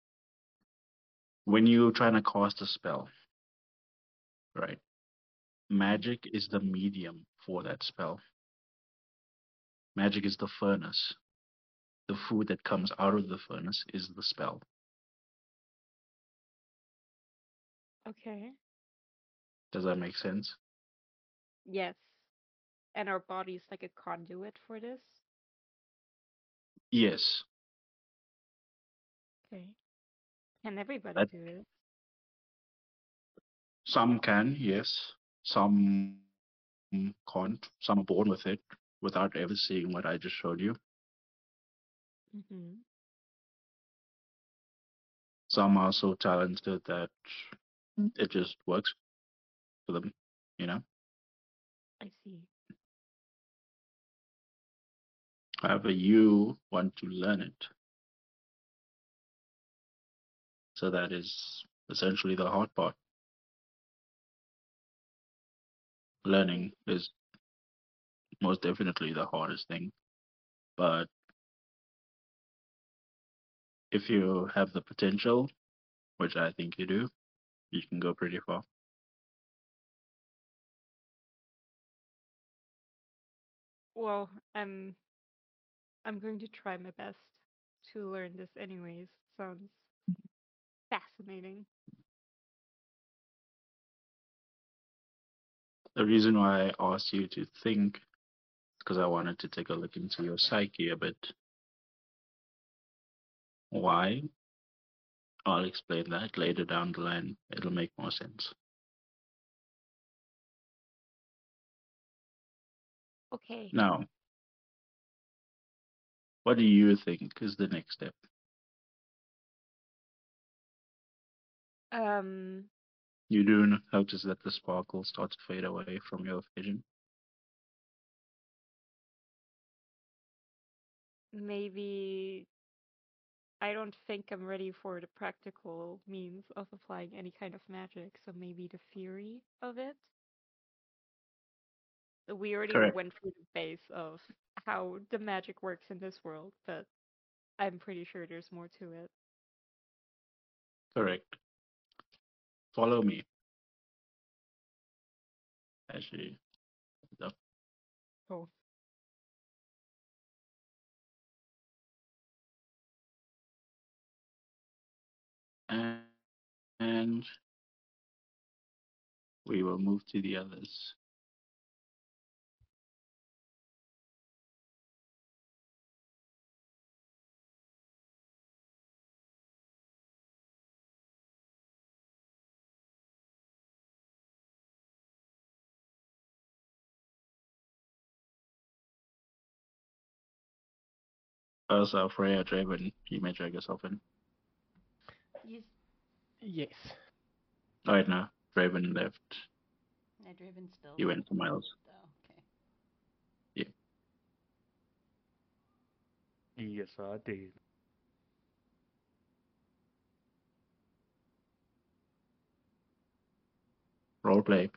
When you're trying to cast a spell, right? Magic is the medium for that spell. Magic is the furnace. The food that comes out of the furnace is the spell. Okay. Does that make sense? Yes. And our body's like a conduit for this. Yes. Okay. Can everybody That do it? some can, yes. Some can't. Some are born with it without ever seeing what I just showed you. Mm-hmm. Some are so talented that it just works for them, you know? I see. However, you want to learn it. So that is essentially the hard part. Learning is most definitely the hardest thing. But if you have the potential, which I think you do, you can go pretty far. Well, I'm I'm going to try my best to learn this anyways. Sounds fascinating. The reason why I asked you to think is because I wanted to take a look into your psyche a bit. Why? I'll explain that later down the line. It'll make more sense. Okay. Now, what do you think is the next step? Um, You do notice that the sparkle starts to fade away from your vision. maybe I don't think I'm ready for the practical means of applying any kind of magic, so maybe the theory of it. We already Correct. went through the base of how the magic works in this world, but I'm pretty sure there's more to it. Correct. Follow me. Actually, no. Oh. And, and we will move to the others. First, uh, Freya, Draven, you may drag yourself in. Yes. Yes. Right now, Draven left. Yeah, Draven still. He went to Miles. Oh, okay. Yes, I did. Roleplay.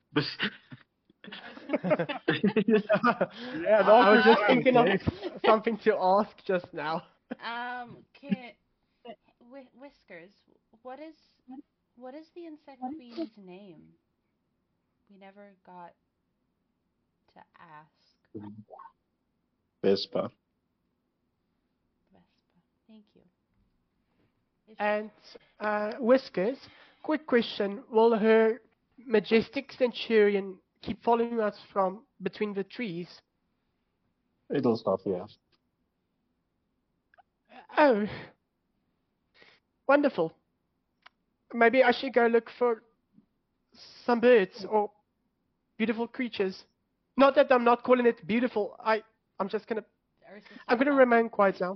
Yeah, no, I was just thinking of something to ask just now. Um, can Whi- Whiskers, what is what is the insect queen's name? We never got to ask. Vespa. Vespa. Thank you. Is she- And uh, Whiskers, quick question: will her majestic centurion keep following us from between the trees? It'll stop, yeah. Oh, wonderful. Maybe I should go look for some birds or beautiful creatures. Not that I'm not calling it beautiful. I I'm just gonna Ursa's I'm gonna not remain quiet now.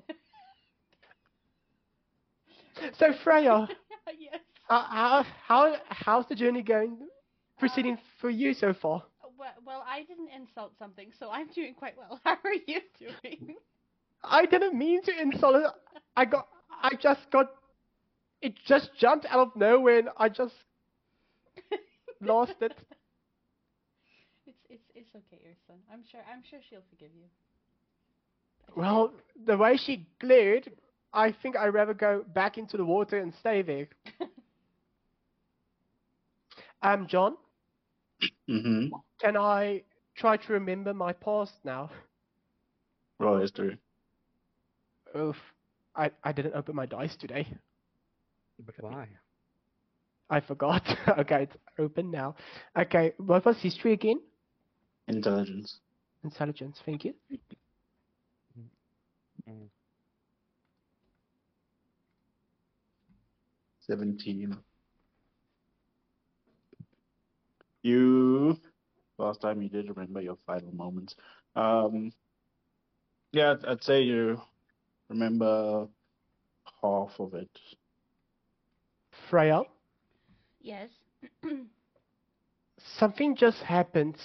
So Freya, Yes. uh, how how how's the journey going? Proceeding for you so far? Well, well, I didn't insult something, so I'm doing quite well. How are you doing? I didn't mean to insult it. I got I just got it just jumped out of nowhere and I just lost it. It's it's it's okay, Ursa. I'm sure I'm sure she'll forgive you. Well, the way she glared, I think I'd rather go back into the water and stay there. Um, John, Mm-hmm. can I try to remember my past now? Roll history. Oof, I, I didn't open my dice today. But why? I forgot. Okay, it's open now. Okay, what was history again? Intelligence. Intelligence, thank you. Mm. seventeen. You, last time you did remember your final moments. Um, yeah, I'd, I'd say you remember half of it. Freya, Yes. something just happened.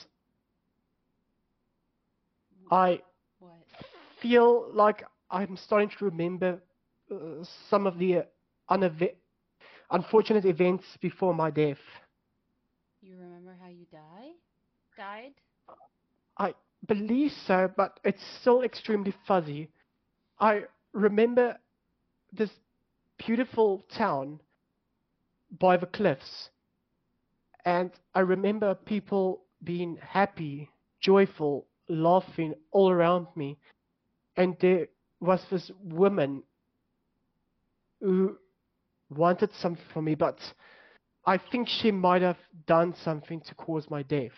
I What? feel like I'm starting to remember uh, some of the uh, uneve- unfortunate events before my death. You remember how you die? Died? I believe so, but it's still extremely fuzzy. I remember this beautiful town by the cliffs, and I remember people being happy, joyful, laughing all around me. And there was this woman who wanted something from me, but I think she might have done something to cause my death.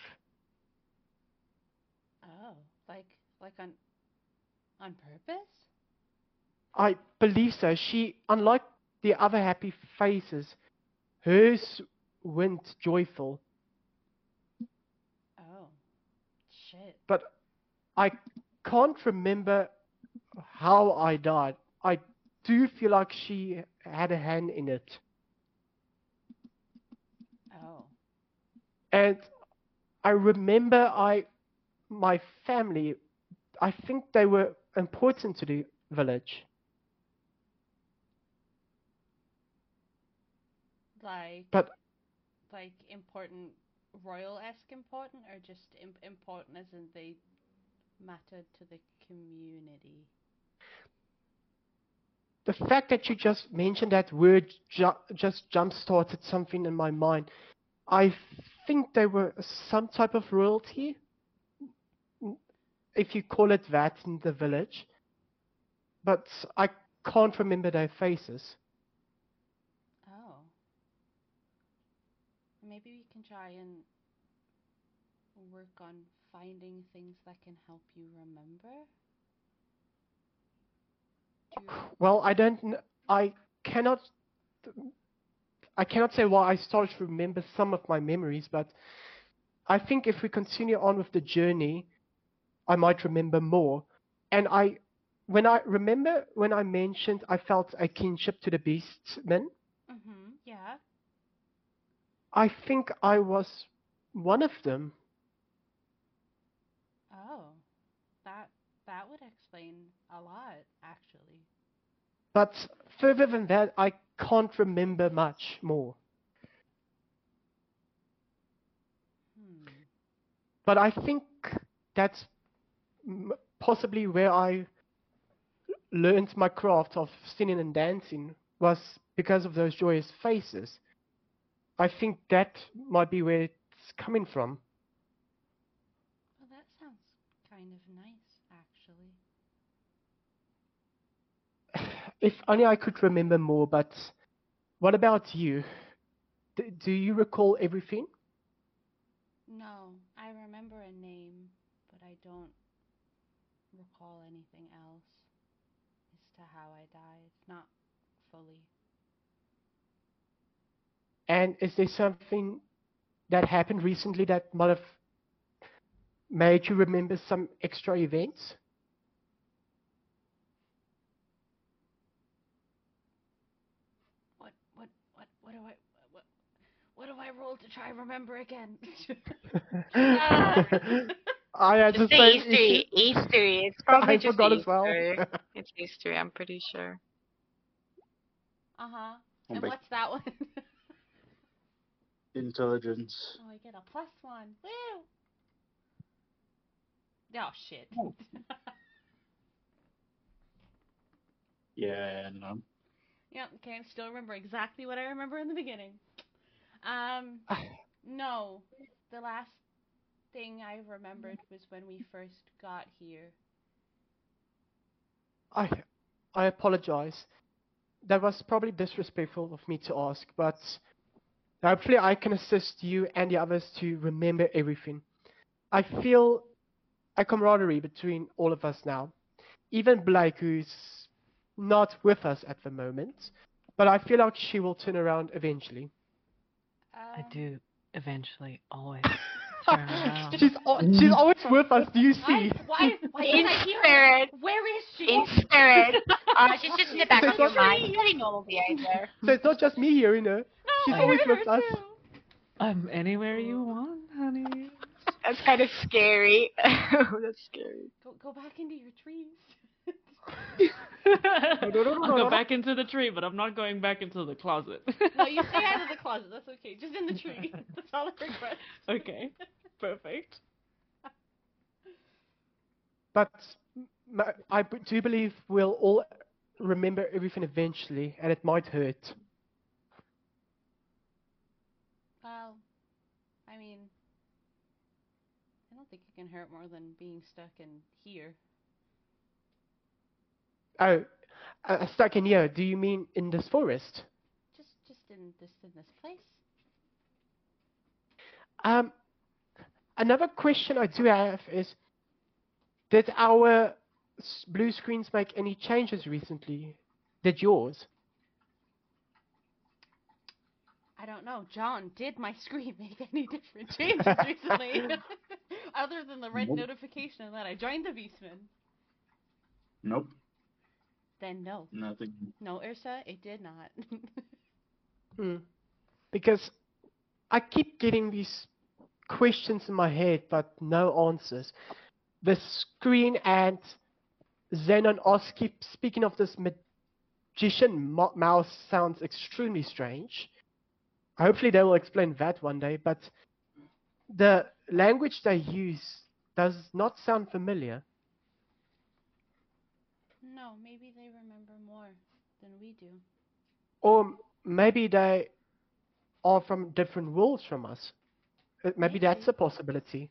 Oh, like like on on purpose? I believe so. She, unlike the other happy faces, hers went joyful. Oh, shit. But I can't remember how I died. I do feel like she had a hand in it. And I remember I, my family, I think they were important to the village. Like, But like important, royal-esque important, or just im- important as in they mattered to the community? the fact that you just mentioned that word ju- just jump-started something in my mind. I think they were some type of royalty, if you call it that, in the village. But I can't remember their faces. Oh. Maybe we can try and work on finding things that can help you remember. Do you... Well, I don't. kn- I cannot. I cannot say why I started to remember some of my memories, but I think if we continue on with the journey, I might remember more. And I, when I remember when I mentioned I felt a kinship to the beastmen, Mm-hmm. Yeah. I think I was one of them. Oh, that that would explain a lot, actually. But further than that, I can't remember much more. Hmm. But I think that's m- possibly where I learned my craft of singing and dancing, was because of those joyous faces. I think that might be where it's coming from. Well, that sounds kind of nice, actually. If only I could remember more, but what about you? D- do you recall everything? No, I remember a name, but I don't recall anything else as to how I died. Not fully. And is there something that happened recently that might have made you remember some extra events? What what what what do I what what do I roll to try remember again? Ah! I had Just the say same history. issue. History. It's probably I just forgot as well. history. It's history, I'm pretty sure. Uh-huh. Oh, And big what's that one? intelligence. Oh, I get a plus one. Woo! Oh shit. Yeah, no. Yep, okay, I still remember exactly what I remember in the beginning. Um, no. The last thing I remembered was when we first got here. I I apologize. That was probably disrespectful of me to ask, but hopefully I can assist you and the others to remember everything. I feel a camaraderie between all of us now. Even Blake, who's not with us at the moment, but I feel like she will turn around eventually. I Um, do eventually always turn around. she's al- she's always with us. Do you see? Why? Why? Why In didn't I hear spirit. her? Where is she? In spirit. Uh, she's just in the back So of it's your not- mind. Getting all the idea. So it's not just me hearing her. No, She's I always heard with her us. too. I'm anywhere you want, honey. That's kind of scary. That's scary. Go go back into your trees. No, no, no, no, I'll no, go no. back into the tree, but I'm not going back into the closet. No, you stay out of the closet. That's okay. Just in the tree. That's all I request. Okay, perfect. But m- I b- do believe we'll all remember everything eventually, and it might hurt. Well, I mean, I don't think it can hurt more than being stuck in here. Oh, uh, stuck in here. Do you mean in this forest? Just, just in this, in this place. Um, another question I do have is, did our s- blue screens make any changes recently? Did yours? I don't know. John, did my screen make any different changes recently? Other than the red Nope. notification that I joined the Beastmen. Nope. Then no. Nothing. No, Ursa, it did not. Hmm. Because I keep getting these questions in my head, but no answers. The screen and Xenon asks, keep speaking of this magician mo- mouse sounds extremely strange. Hopefully they will explain that one day, but the language they use does not sound familiar. No, maybe they remember more than we do. Or maybe they are from different worlds from us. Uh, Maybe that's Maybe. a possibility.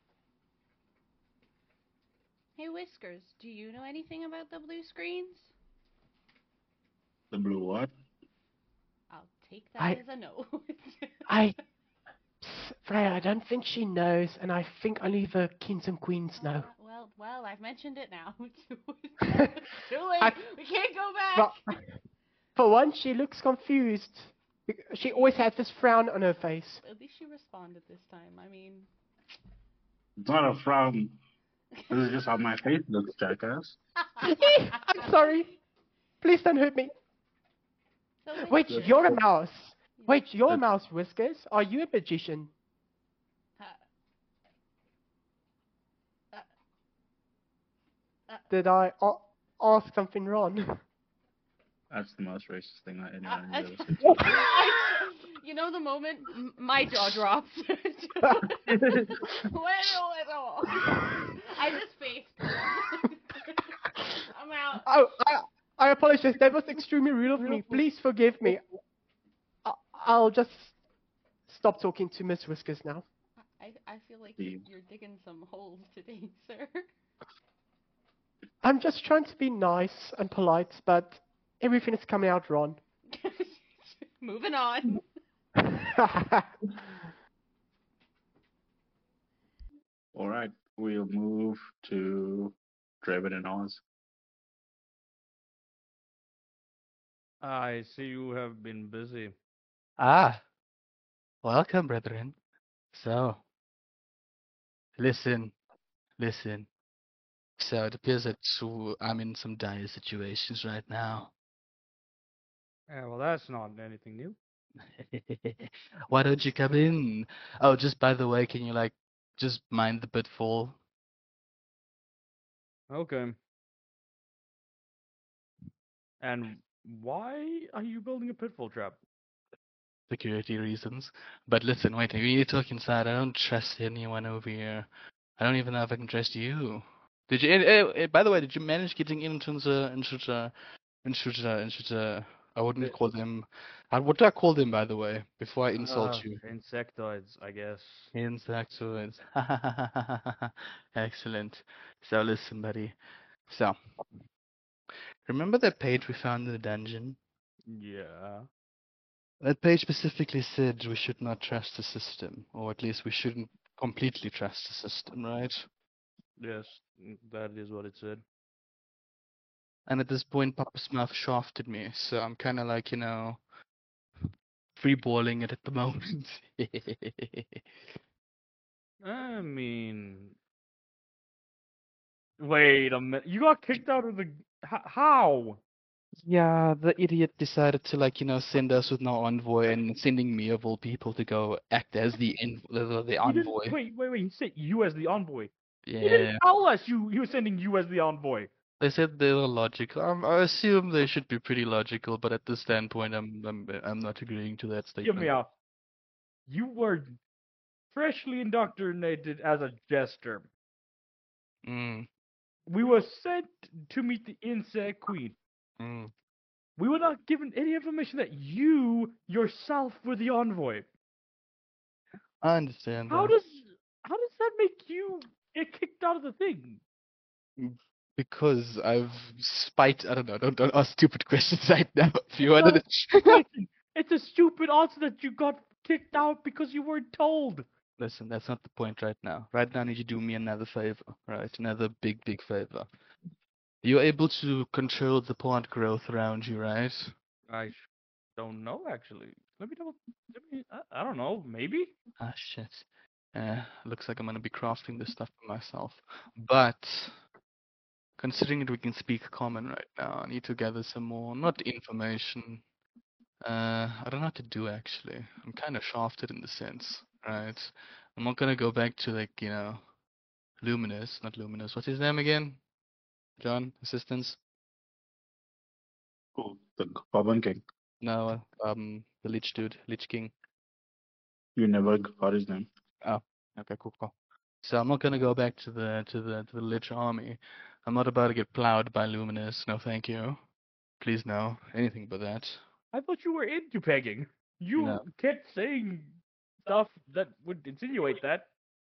Hey, Whiskers, do you know anything about the blue screens? The blue what? I'll take that I- as a no. I, Psst, Freya, I don't think she knows, and I think only the kings and queens know. Uh, well, well, I've mentioned it now. Too late. I- We can't go back. Well, for once, she looks confused. Bec- She always has this frown on her face. At least she responded this time. I mean, It's not a frown. This is just how my face looks, jackass. I'm sorry. Please don't hurt me. So Wait, Whiskers- you're a mouse. Wait, you're a That's- mouse, Whiskers. Are you a magician? Uh, uh, uh, Did I a- ask something wrong? That's the most racist thing that uh, anyone I- has ever said. I- you know the moment m- my jaw drops. Bueno, bueno. I just faced. I'm out. Oh, I, I apologize. That was extremely rude of me. Please forgive me. I, I'll just stop talking to Miss Whiskers now. I, I feel like Steve. you're digging some holes today, sir. I'm just trying to be nice and polite, but everything is coming out wrong. Moving on. All right, we'll move to Draven and Oz. I see you have been busy. Ah, welcome, brethren. So, listen, listen. So it appears that so I'm in some dire situations right now. Yeah, well, that's not anything new. Why don't you come in? Oh, just by the way, can you like just mind the pitfall? Okay. And why are you building a pitfall trap? Security reasons. But listen, wait, we need to talk inside. I don't trust anyone over here. I don't even know if I can trust you. Did you? eh, eh, eh, by the way, did you manage getting into the into the into the into the? I wouldn't The- call them. uh, What do I call them, by the way? Before I insult Uh, you. Insectoids, I guess. Insectoids. Excellent. So listen, buddy. So, remember that page we found in the dungeon? Yeah. That page specifically said we should not trust the system, or at least we shouldn't completely trust the system, right? Yes, mm, that is what it said. And at this point, Papa Smurf shafted me, so I'm kind of like, you know, freeballing it at the moment. I mean, wait a minute. You got kicked out of the. H- how? Yeah, the idiot decided to, like, you know, send us with no envoy and sending me of all people to go act as the en- the, the the He didn't- envoy. Wait, wait, wait. He sent you as the envoy. He Yeah, didn't tell us you. He was sending you as the envoy. they said they were logical. Um, I assume they should be pretty logical, but at this standpoint, I'm I'm I'm not agreeing to that Give statement. me a. You were freshly indoctrinated as a jester. Mm, We were sent to meet the insect queen. mm. We were not given any information that you yourself were the envoy. I understand How that. does how does that make you get kicked out of the thing? Because I've spite. I don't know. Don't don't ask stupid questions right now. If you wanted not to. Question. It's a stupid answer that you got kicked out because you weren't told. Listen, that's not the point right now. Right now, I need you to do me another favor, right? Another big, big favor. You're able to control the plant growth around you, right? I sh- don't know actually. Let me double. Let me, I, I don't know. Maybe. Ah, shit. Uh, looks like I'm gonna be crafting this stuff for myself. But considering that we can speak common right now, I need to gather some more, not information. Uh, I don't know what to do actually. I'm kind of shafted in the sense, right? I'm not gonna go back to like, you know, Luminous, not Luminous. What's his name again? John, assistance? Cool. The Goblin King. No, um, the Lich dude, Lich King. You never got his name. Oh, okay, cool, cool. So I'm not gonna go back to the to the to the Lich army. I'm not about to get plowed by Luminous. No, thank you. Please, no. Anything but that. I thought you were into pegging. You No. kept saying stuff that would insinuate that.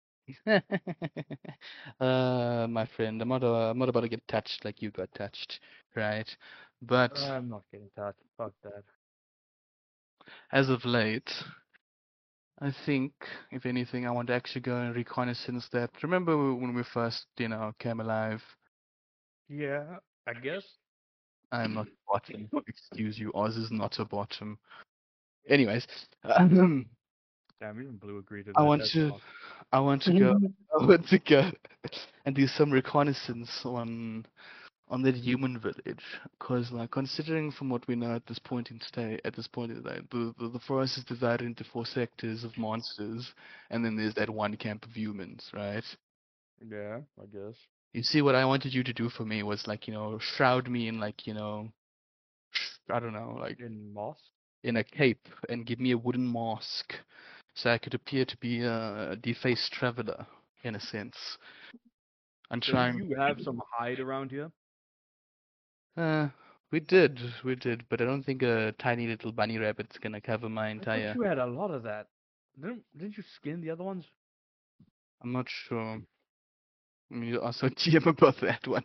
uh, my friend, I'm not, uh, I'm not about to get touched like you got touched, right? But I'm not getting touched. Fuck that. as of late, I think, if anything, I want to actually go and reconnaissance that. Remember when we first, you know, came alive? Yeah, I guess. I'm not bottom. Excuse you, Oz is not a bottom. Anyways, um, Damn, even Blue agreed to I that. want That's to, awesome. I want to go, I want to go and do some reconnaissance on on that human village, because like considering from what we know at this point in stay at this point in the, the the the forest is divided into four sectors of monsters, and then there's that one camp of humans, right? Yeah, I guess. You see, what I wanted you to do for me was like, you know, shroud me in like, you know, I don't know, like In moss? in a cape and give me a wooden mask, so I could appear to be a defaced traveler in a sense, and try Don't and you have some hide around here? Uh, we did, we did, but I don't think a tiny little bunny rabbit's gonna cover my I entire. thought you had a lot of that. Didn't, didn't you skin the other ones? I'm not sure. I mean, you also G M about that one.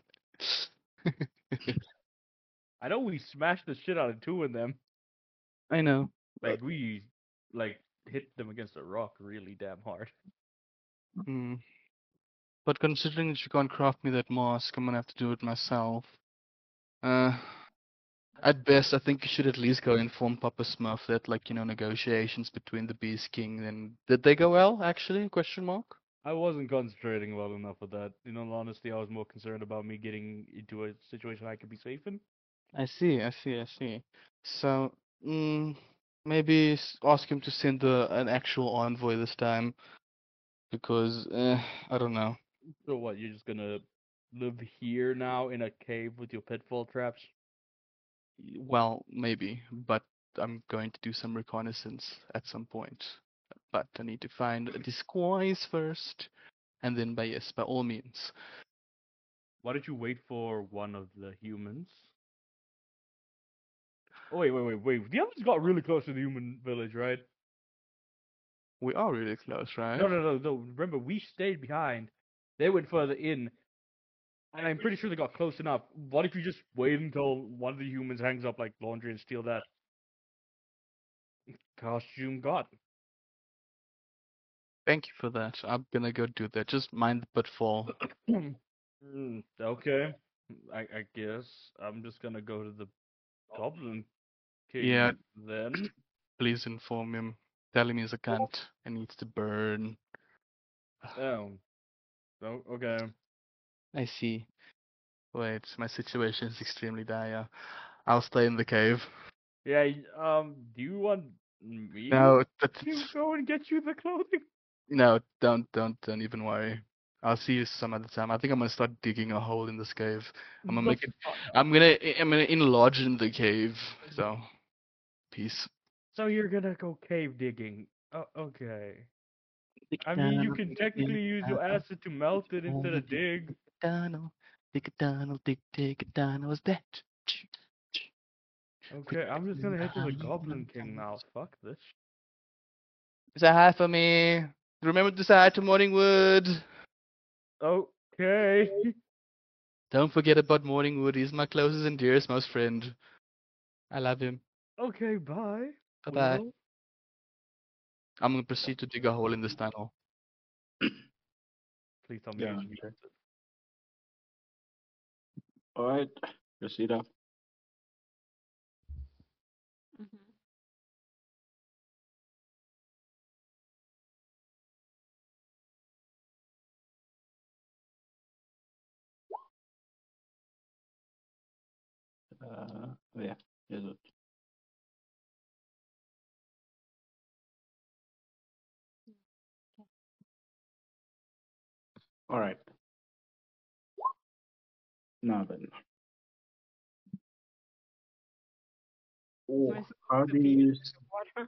I know we smashed the shit out of two of them. I know. Like, we, like, hit them against a rock really damn hard. Mm. But considering that you can't craft me that mask, I'm gonna have to do it myself. Uh, at best, I think you should at least go inform Papa Smurf that, like, you know, negotiations between the Beast King. Then did they go well? Actually? Question mark. I wasn't concentrating well enough with that. In all honesty, I was more concerned about me getting into a situation I could be safe in. I see, I see, I see. So, mm, maybe s- ask him to send a, an actual envoy this time, because uh, I don't know. So what, you're just gonna live here now in a cave with your pitfall traps? Y- Well, maybe, but I'm going to do some reconnaissance at some point. But I need to find a disguise first, and then by yes, by all means. Why don't you wait for one of the humans? Oh wait, wait, wait, wait. The others got really close to the human village, right? We are really close, right? No, no, no, no. Remember, we stayed behind. They went further in, and I'm pretty sure they got close enough. What if you just wait until one of the humans hangs up like laundry and steal that? Costume got. Thank you for that. I'm gonna go do that. Just mind the pitfall. Mm, okay. I, I guess I'm just gonna go to the Goblin King Yeah, then. please inform him. Tell him he's a cunt and needs to burn. Oh. Oh, okay. I see. Wait, my situation is extremely dire. I'll stay in the cave. Yeah, y- um, do you want me No, to that's go and get you the clothing? no, don't, don't, don't even worry. I'll see you some other time. I think I'm gonna start digging a hole in this cave. I'm gonna The make it. fuck? I'm gonna, I'm gonna enlarge in the cave. So, peace. So you're gonna go cave digging? Oh, okay. Dig I a mean, you tunnel, can dig technically a use your tunnel, acid to melt it instead tunnel, of dig. dig a tunnel, dig a tunnel, dig, dig a tunnel. What's that? Okay, I'm just gonna head to the Goblin King now. Fuck this. Say hi for me. Remember to say hi to Morningwood. Okay. Don't forget about Morningwood. He's my closest and dearest, most friend. I love him. Okay, bye. Bye bye. Will. I'm gonna proceed to dig a hole in this tunnel. Please tell me Yeah. you Okay. All right. Rosita. Mhm. Uh, oh yeah. Here's it. All right. Now then. Am I Oh, supposed how to do be you? in s- the water?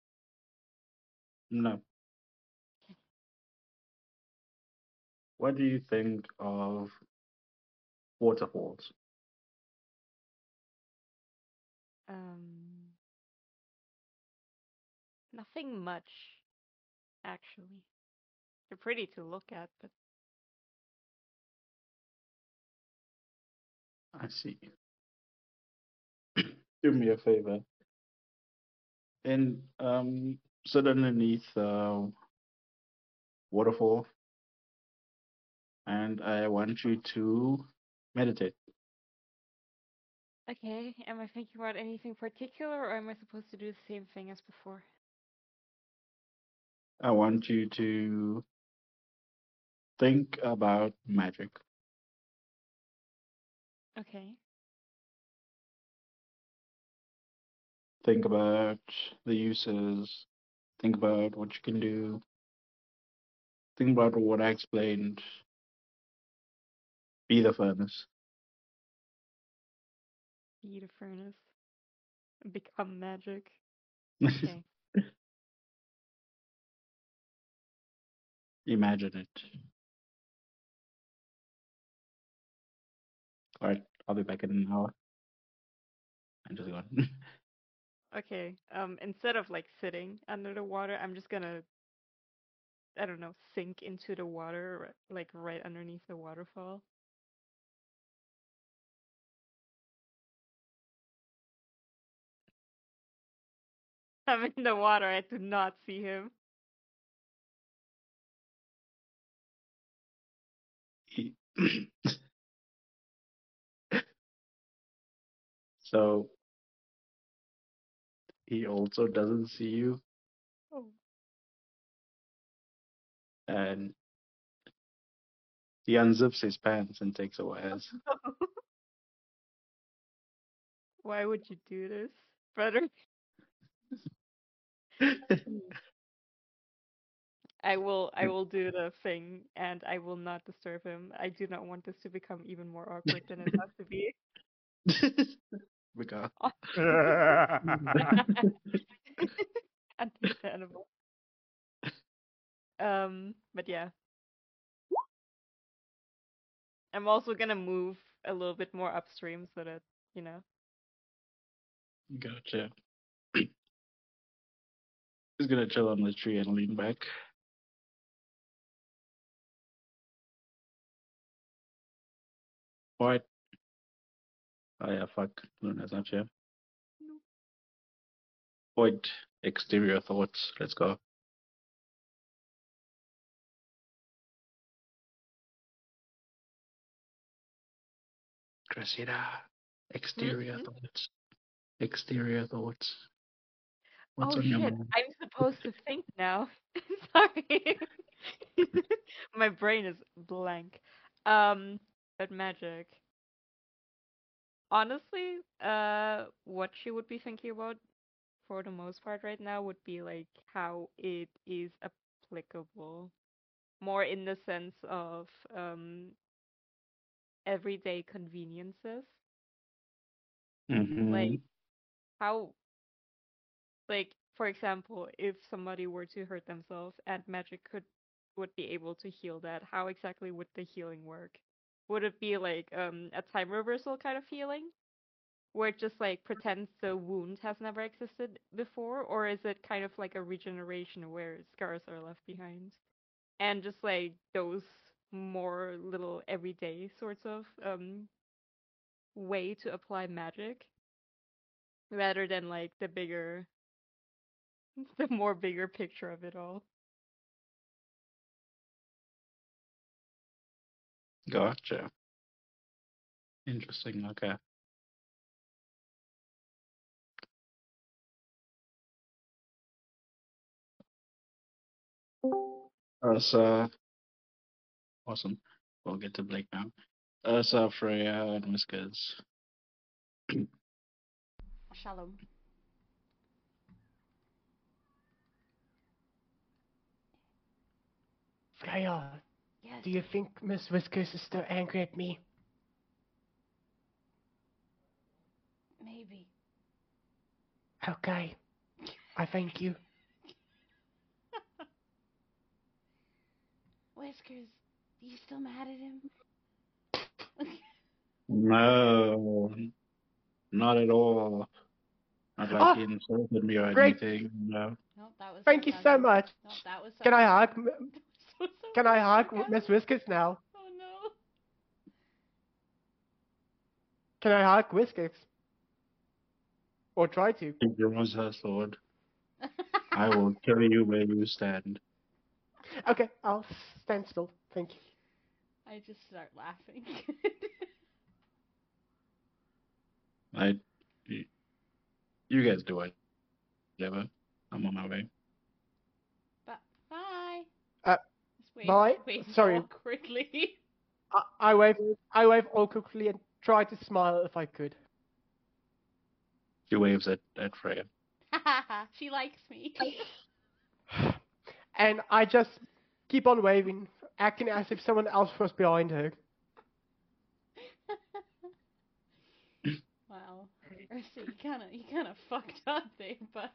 No. What do you think of waterfalls? Um, nothing much, actually. They're pretty to look at, but I see. Do me a favor and um sit underneath the waterfall, and I want you to meditate. okay. Am I thinking about anything particular, or am I supposed to do the same thing as before? I want you to think about magic. Okay. Think about the uses. Think about what you can do. Think about what I explained. Be the furnace. Feed a furnace. Become magic. Okay. Imagine it. All right, I'll be back in an hour. I'm just gone. Okay. Um, instead of like sitting under the water, I'm just gonna, I don't know, sink into the water, ri- like right underneath the waterfall. I'm in the water. I do not see him. He- so he also doesn't see you, Oh. and he unzips his pants and takes away his. Why would you do this, brother? I will I will do the thing and I will not disturb him. I do not want this to become even more awkward than it has to be. Because Understandable. Um, but yeah. I'm also gonna move a little bit more upstream so that, you know. gotcha. He's gonna chill on the tree and lean back. What? Oh yeah, fuck. Luna's not here. Void. Exterior thoughts. Let's go. Cressida. Exterior Hmm? thoughts. Exterior thoughts. What's Oh on your shit, mind? I'm supposed to think now. Sorry. My brain is blank. Um, but magic. Honestly, uh, what she would be thinking about for the most part right now would be like how it is applicable. More in the sense of um everyday conveniences. Mm-hmm. Like how like for example, if somebody were to hurt themselves and magic could would be able to heal that, how exactly would the healing work? Would it be like um a time reversal kind of healing? Where it just like pretends the wound has never existed before, or is it kind of like a regeneration where scars are left behind? And just like those more little everyday sorts of um way to apply magic rather than like the bigger the more bigger picture of it all. Gotcha. Interesting. Okay. Ursa. Awesome. We'll get to Blake now. Ursa, Freya, and Whiskers. Shalom. Freya, Yes. Yes. Do you think Miss Whiskers is still angry at me? Maybe. Okay. I thank you. Whiskers, you still mad at him? No, not at all. Not like Ah, he insulted me or great. anything. No. No, that was Thank you so sarcasm. much. No, that was Can I hug? sarcasm. M- So Can I sorry, hug sarcasm. Miss Whiskers now? Oh no. Can I hug Whiskers? Or try to? He draws her sword. I will kill you where you stand. Okay, I'll stand still. Thank you. I just start laughing. I, you, you guys do it. Whatever. I'm on my way. But bye. Uh, Just wave, bye. wave Sorry. awkwardly. I, I wave. I wave awkwardly and try to smile if I could. She waves at, at Freya. She likes me. And I just keep on waving, acting as if someone else was behind her. Wow. Ursa, you kinda you kinda fucked up there, but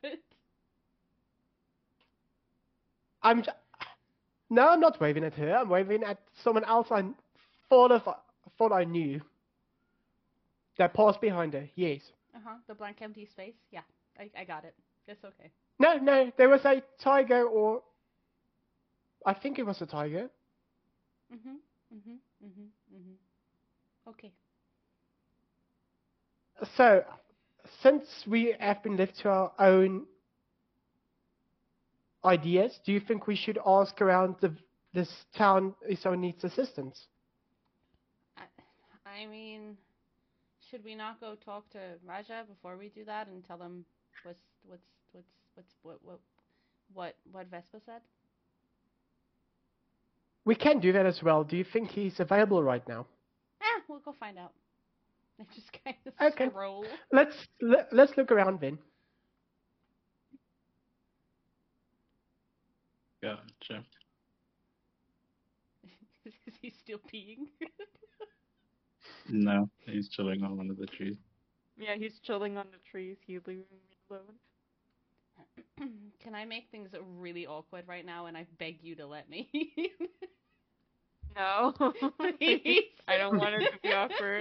I'm. J- no, I'm not waving at her. I'm waving at someone else I thought of. Thought I knew. That passed behind her. Yes. uh-huh, the blank empty space. Yeah, I, I got it. It's okay. No, no. There was a tiger, or I think it was a tiger. Mhm. Mhm. Mhm. Mhm. Okay. So, since we have been left to our own ideas, do you think we should ask around the, this town if someone needs assistance? I, I mean, should we not go talk to Raja before we do that and tell him what's what's what's what's what what what what Vespa said? We can do that as well. Do you think he's available right now? Ah, we'll go find out. I just kind of Okay. scroll. Let's let, let's look around then. Gotcha. Is he still peeing? No, he's chilling on one of the trees. Yeah, he's chilling on the trees. He's leaving me alone. Can I make things really awkward right now and I beg you to let me? No. Please. I don't want it to be awkward.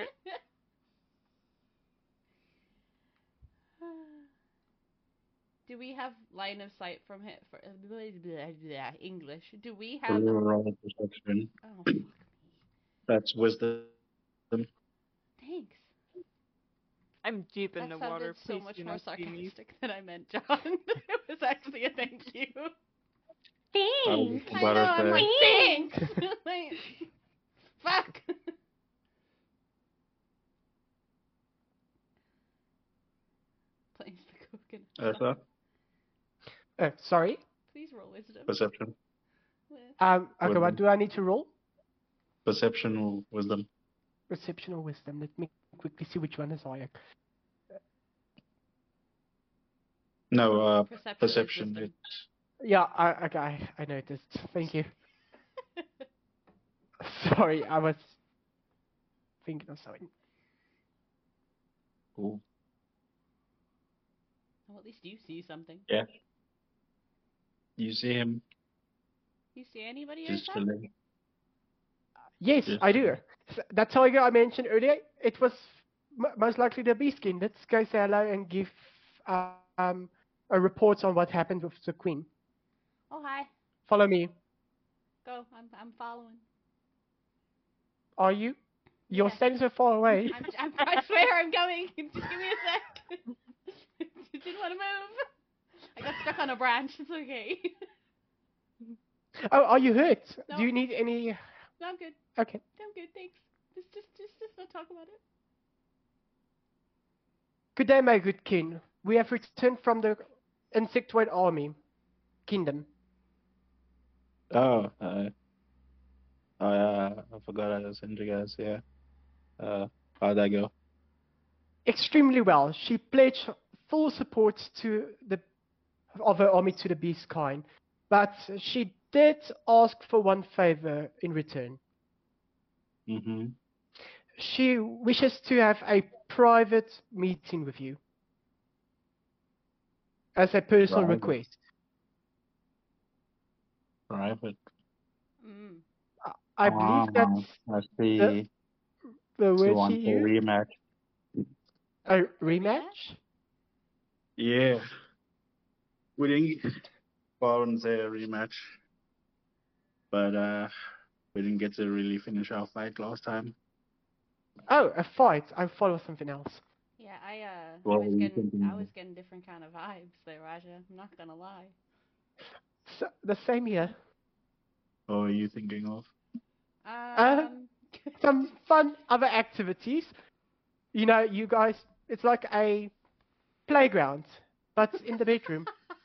Do we have line of sight from him? For, blah, blah, blah, English. Do we have? Roll perception. Oh, fuck me. That's wisdom. Thanks. I'm deep in That the water. sounded so Please much do more not see me. sarcastic than I meant, John. It was actually a thank you. Thanks. I know. I'm like thanks. Like, fuck. Plains the coconut. Ursa? Uh, sorry. Please roll wisdom. Perception. Um. Okay. Wisdom. What do I need to roll? Perception or wisdom? Perception or wisdom? Let me quickly see which one is higher. No, uh, Perception. is perception. wisdom. It's Yeah. I okay. I, I noticed. Thank you. Sorry, I was thinking of something. cool. Well, at least you see something. Yeah. You see him You see anybody or just something? chilling. Yes, Yes. I do. S- That tiger I mentioned earlier, it was m- most likely the beastkin. Let's go say hello and give uh, um, a report on what happened with the queen. Oh, hi. Follow me. Go. I'm I'm following. Are you? You're Yeah. standing so far away. I'm, I'm, I swear I'm coming. Just give me a sec. Didn't want to move. I got stuck on a branch. It's okay. Oh, are you hurt? No. Do you need any? No, I'm good. Okay. I'm good. Thanks. Just, just, just, just not talk about it. Good day, my good king. We have returned from the insectoid army kingdom. Oh, uh, I, uh, I forgot I was sent you guys, yeah. Uh, how'd that go? Extremely well. She pledged full support to the of her army to the beast kind, but she did ask for one favor in return. Mm-hmm. She wishes to have a private meeting with you as a personal Private. request. Private. Mm. I- I believe Ah, that's I see. the She word she wants a used. rematch. A A rematch? Yeah. We didn't call and say a rematch, but uh, we didn't get to really finish our fight last time. Oh, a fight. I follow something else. Yeah, I uh, What I were was you getting, thinking I of? was getting different kind of vibes there, Raja. I'm not gonna lie. So, the same here. What were you thinking of? Uh, Um, some fun other activities. You know, you guys, it's like a playground, but in the bedroom.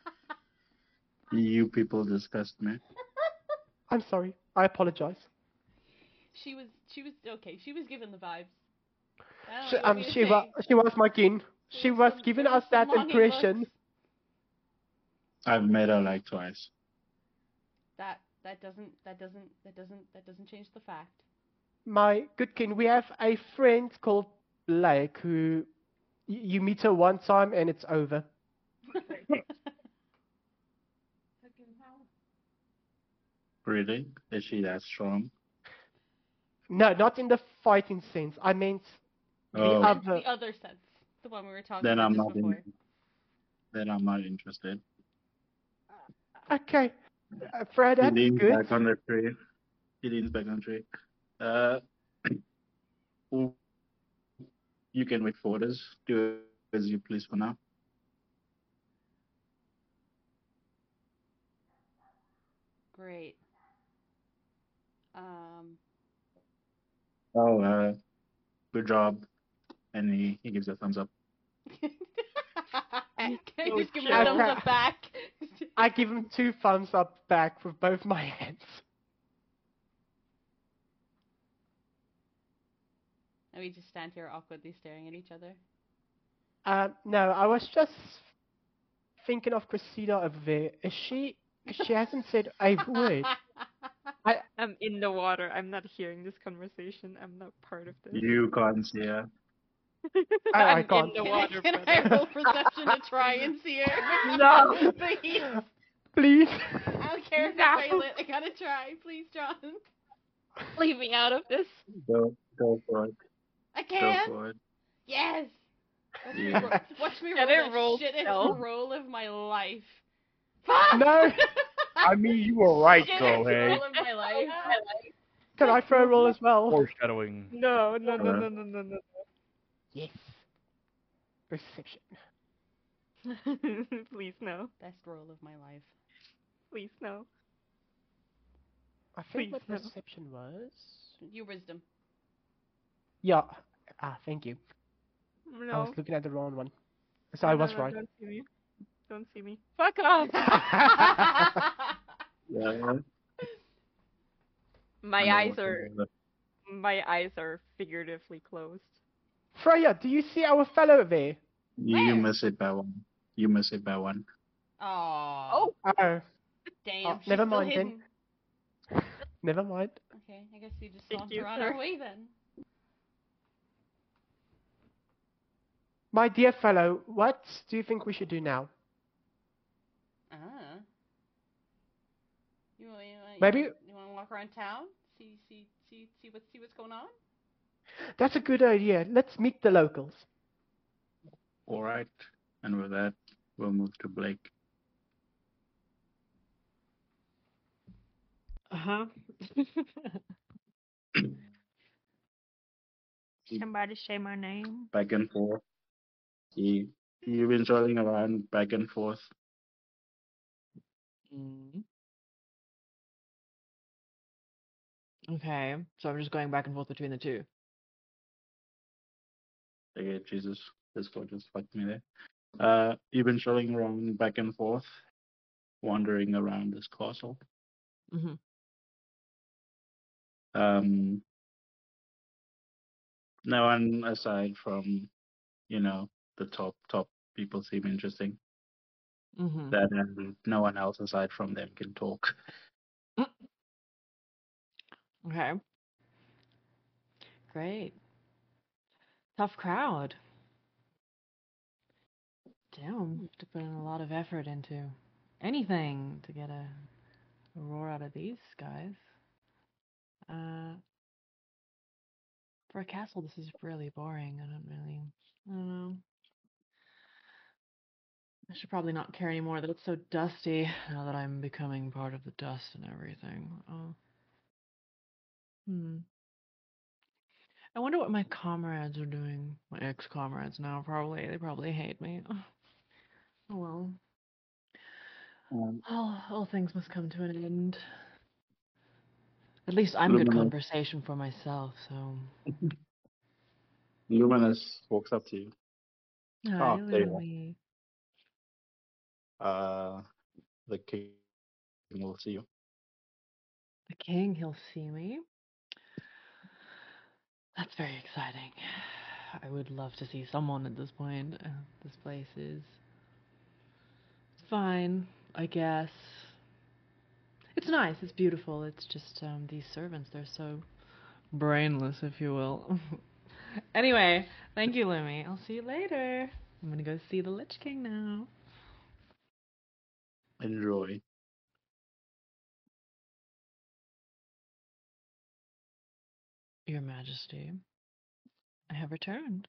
You people disgust me. I'm sorry. I apologize. she was, she was okay. She was given the vibes. I don't She, know what you want um, me to she was, say. she was my kin. There She was was some, giving there was us some that longing impression. looks. I've met her like twice. That that doesn't that doesn't that doesn't that doesn't change the fact. My good kin, we have a friend called Blake who y- you meet her one time and it's over. Really? Is she that strong? No, not in the fighting sense. I meant the Oh, Sense, other. the other sense, the one we were talking then about I'm just not before. in, then I'm not interested. Okay, uh, Fred, He that's leans good. back on the tree. He leans back on the tree. Uh, well, you can wait for orders. Do as you please for now. Great. Um, Oh, uh, good job. And he, he gives a thumbs up. can I Oh, just give him Joe. a thumbs Okay. up back? I give him two thumbs up back with both my hands. And we just stand here awkwardly staring at each other. Um, no, I was just thinking of Christina over there. Is she? She hasn't said a word. I. I'm in the water. I'm not hearing this conversation. I'm not part of this. You can't see her. I, I I'm in can't. the Can I, water, can brother. I roll perception to try and see her? No. Please. Please. I don't care if No. I fail it. I gotta try. Please, John. Leave me out of this. Go, go for it. I Go can. for it. Yes. Watch me, Yeah. ro- watch me Can roll I the roll shittest stealth? roll of my life. Fuck! No. I mean, you were right though, Shittest hey. roll of my life. Can I throw a roll as well? Foreshadowing. No, no, no, Uh, no, no, no, no. Yes. Perception. Please no. Best roll of my life. Please no. I think Please my no. perception was. Your wisdom. Yeah. Ah, thank you. I was No. looking at the wrong one. So No, I no, was no, right. don't see me. Don't see me. Fuck off! yeah. My I know eyes what are to do. my eyes are figuratively closed. Freya, do you see our fellow there? You Where? miss it by one. You miss it by one. Aw. Oh, Oh, Damn. oh, She's never still mind then. hidden. never mind. Okay, I guess we just Thank saunter you, on sir. our way then. My dear fellow, what do you think we should do now? Ah. You, want- you, want- you Maybe- want- you want to walk around town? See see see see what see what's going on? That's a good idea. Let's meet the locals. All right. And with that, we'll move to Blake. Uh huh. Somebody say my name. Back and forth. He, you've been strolling around back and forth. Mm. Okay, so I'm just going back and forth between the two. Okay, Jesus, this guy just fucked me there. Uh, you've been strolling around back and forth, wandering around this castle. Mm-hmm. Um, no one aside from, you know, the top top people seem interesting. Mm-hmm. That and no one else aside from them can talk. Okay. Great. Tough crowd. Damn, have to put in a lot of effort into anything to get a, a roar out of these guys. Uh, for a castle, this is really boring. I don't really, I don't know. I should probably not care anymore that it's so dusty now that I'm becoming part of the dust and everything. Oh. Hmm. I wonder what my comrades are doing. My ex-comrades now, probably. They probably hate me. Oh well. Um, All, all things must come to an end. At least I'm good Luminous, conversation for myself, so. Luminous walks up to you. Hi, Oh, there you Louie. are. Uh, the king will see you. The king, he'll see me. That's very exciting. I would love to see someone at this point. Uh, this place is fine, I guess. It's nice, it's beautiful. It's just um, these servants, they're so brainless, if you will. Anyway, thank you, Lumi. I'll see you later. I'm gonna go see the Lich King now. Enjoy. Your Majesty, I have returned.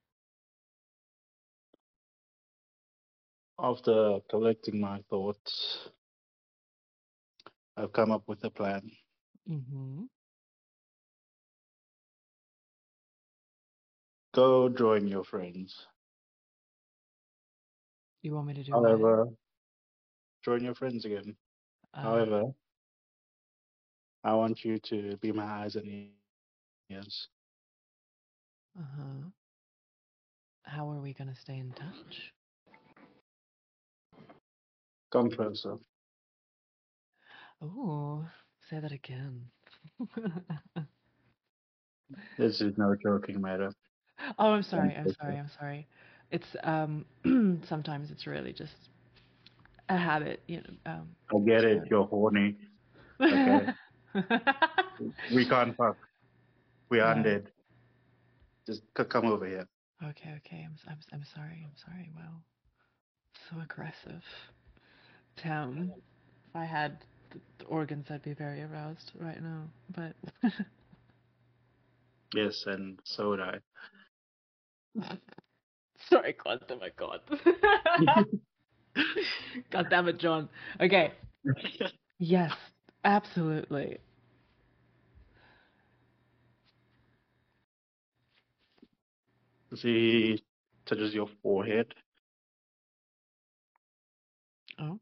After collecting my thoughts, I've come up with a plan. Mm-hmm. Go join your friends. You want me to do what? However, join your friends again. Uh, However, I want you to be my eyes and ears. uh-huh. How are we gonna stay in touch? Come closer. Oh, say that again. This is no joking matter. Oh, I'm Come sorry. I'm closer. sorry. I'm sorry. It's um sometimes it's really just a habit, you know. Um, I get it. so. You're horny. Okay. We can't fuck. We are Right. undead. Just c- come over here. Okay. Okay. I'm s- I'm s- I'm sorry. I'm sorry. Wow. So aggressive. Town. If I had the, the organs, I'd be very aroused right now. But Yes, and so would I. sorry, God, oh my God. God damn it, John. Okay. Yes, absolutely. She touches your forehead, Oh.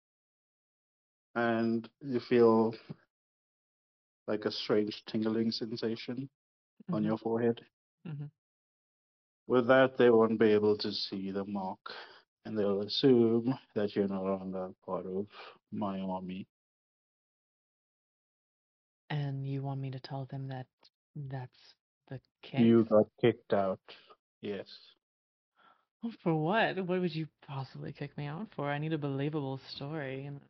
and you feel like a strange tingling sensation on Mhm. your forehead. Mhm. With that, they won't be able to see the mark, and they'll assume that you're no longer part of my army. And you want me to tell them that that's the case? You got kicked out. Yes. For what? What would you possibly kick me out for? I need a believable story. And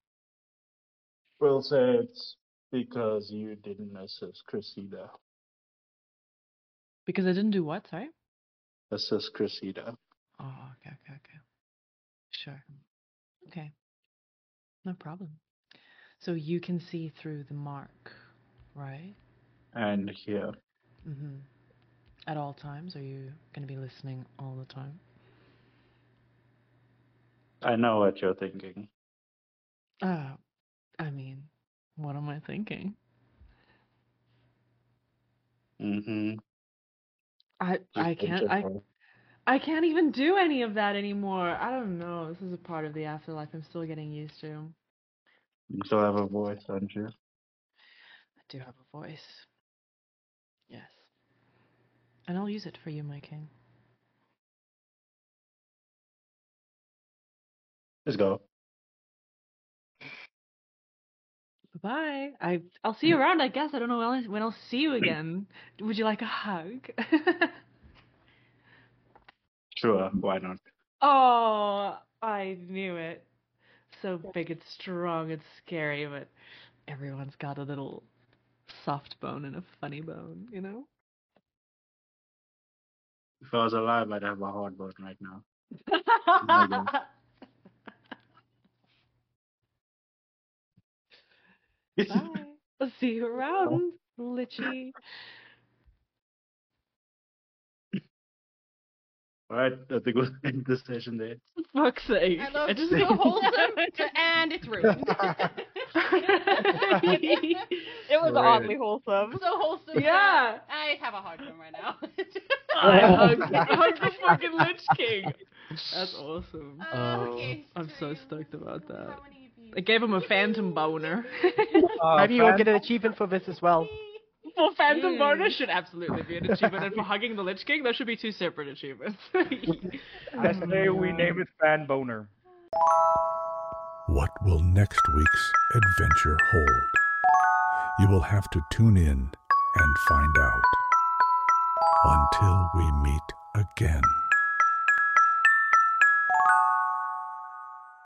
We'll say it's because you didn't assist Cressida. because I didn't do what? Sorry. Assist Cressida. Oh, okay, okay, okay. Sure. Okay. No problem. So you can see through the mark, right? And here. Mm-hmm. At all times? Are you going to be listening all the time? I know what you're thinking. Uh, I mean, what am I thinking? Mm-hmm. I I can't I I can't even do any of that anymore. I don't know. This is a part of the afterlife I'm still getting used to. You still have a voice, don't you? I do have a voice. Yes. And I'll use it for you, my king. Let's go. Bye-bye. I I'll see you around, I guess. I don't know when I'll, when I'll see you again. Would you like a hug? Sure, why not? Oh, I knew it. So big and strong and scary, but everyone's got a little soft bone and a funny bone, you know? If I was alive, I'd have a hard bone right now. Oh my God. Bye. I'll see you around, Litchi. Alright, I think we'll end this session there. Fuck's sake. I love I just so wholesome, to- and it's ruined. It was Right. oddly wholesome. So wholesome. Yeah. I have a hard one right now. I hug, hug the fucking Lich King. That's awesome. Uh, okay, I'm so Drew. stoked about that. How many of you? I gave him a phantom boner. Uh, Maybe you'll fan- get an achievement for this as well. For phantom Mm. boner should absolutely be an achievement, and for hugging the Lich King, there should be two separate achievements. Yesterday we named it Fan Boner. What will next week's adventure hold? You will have to tune in and find out. Until we meet again.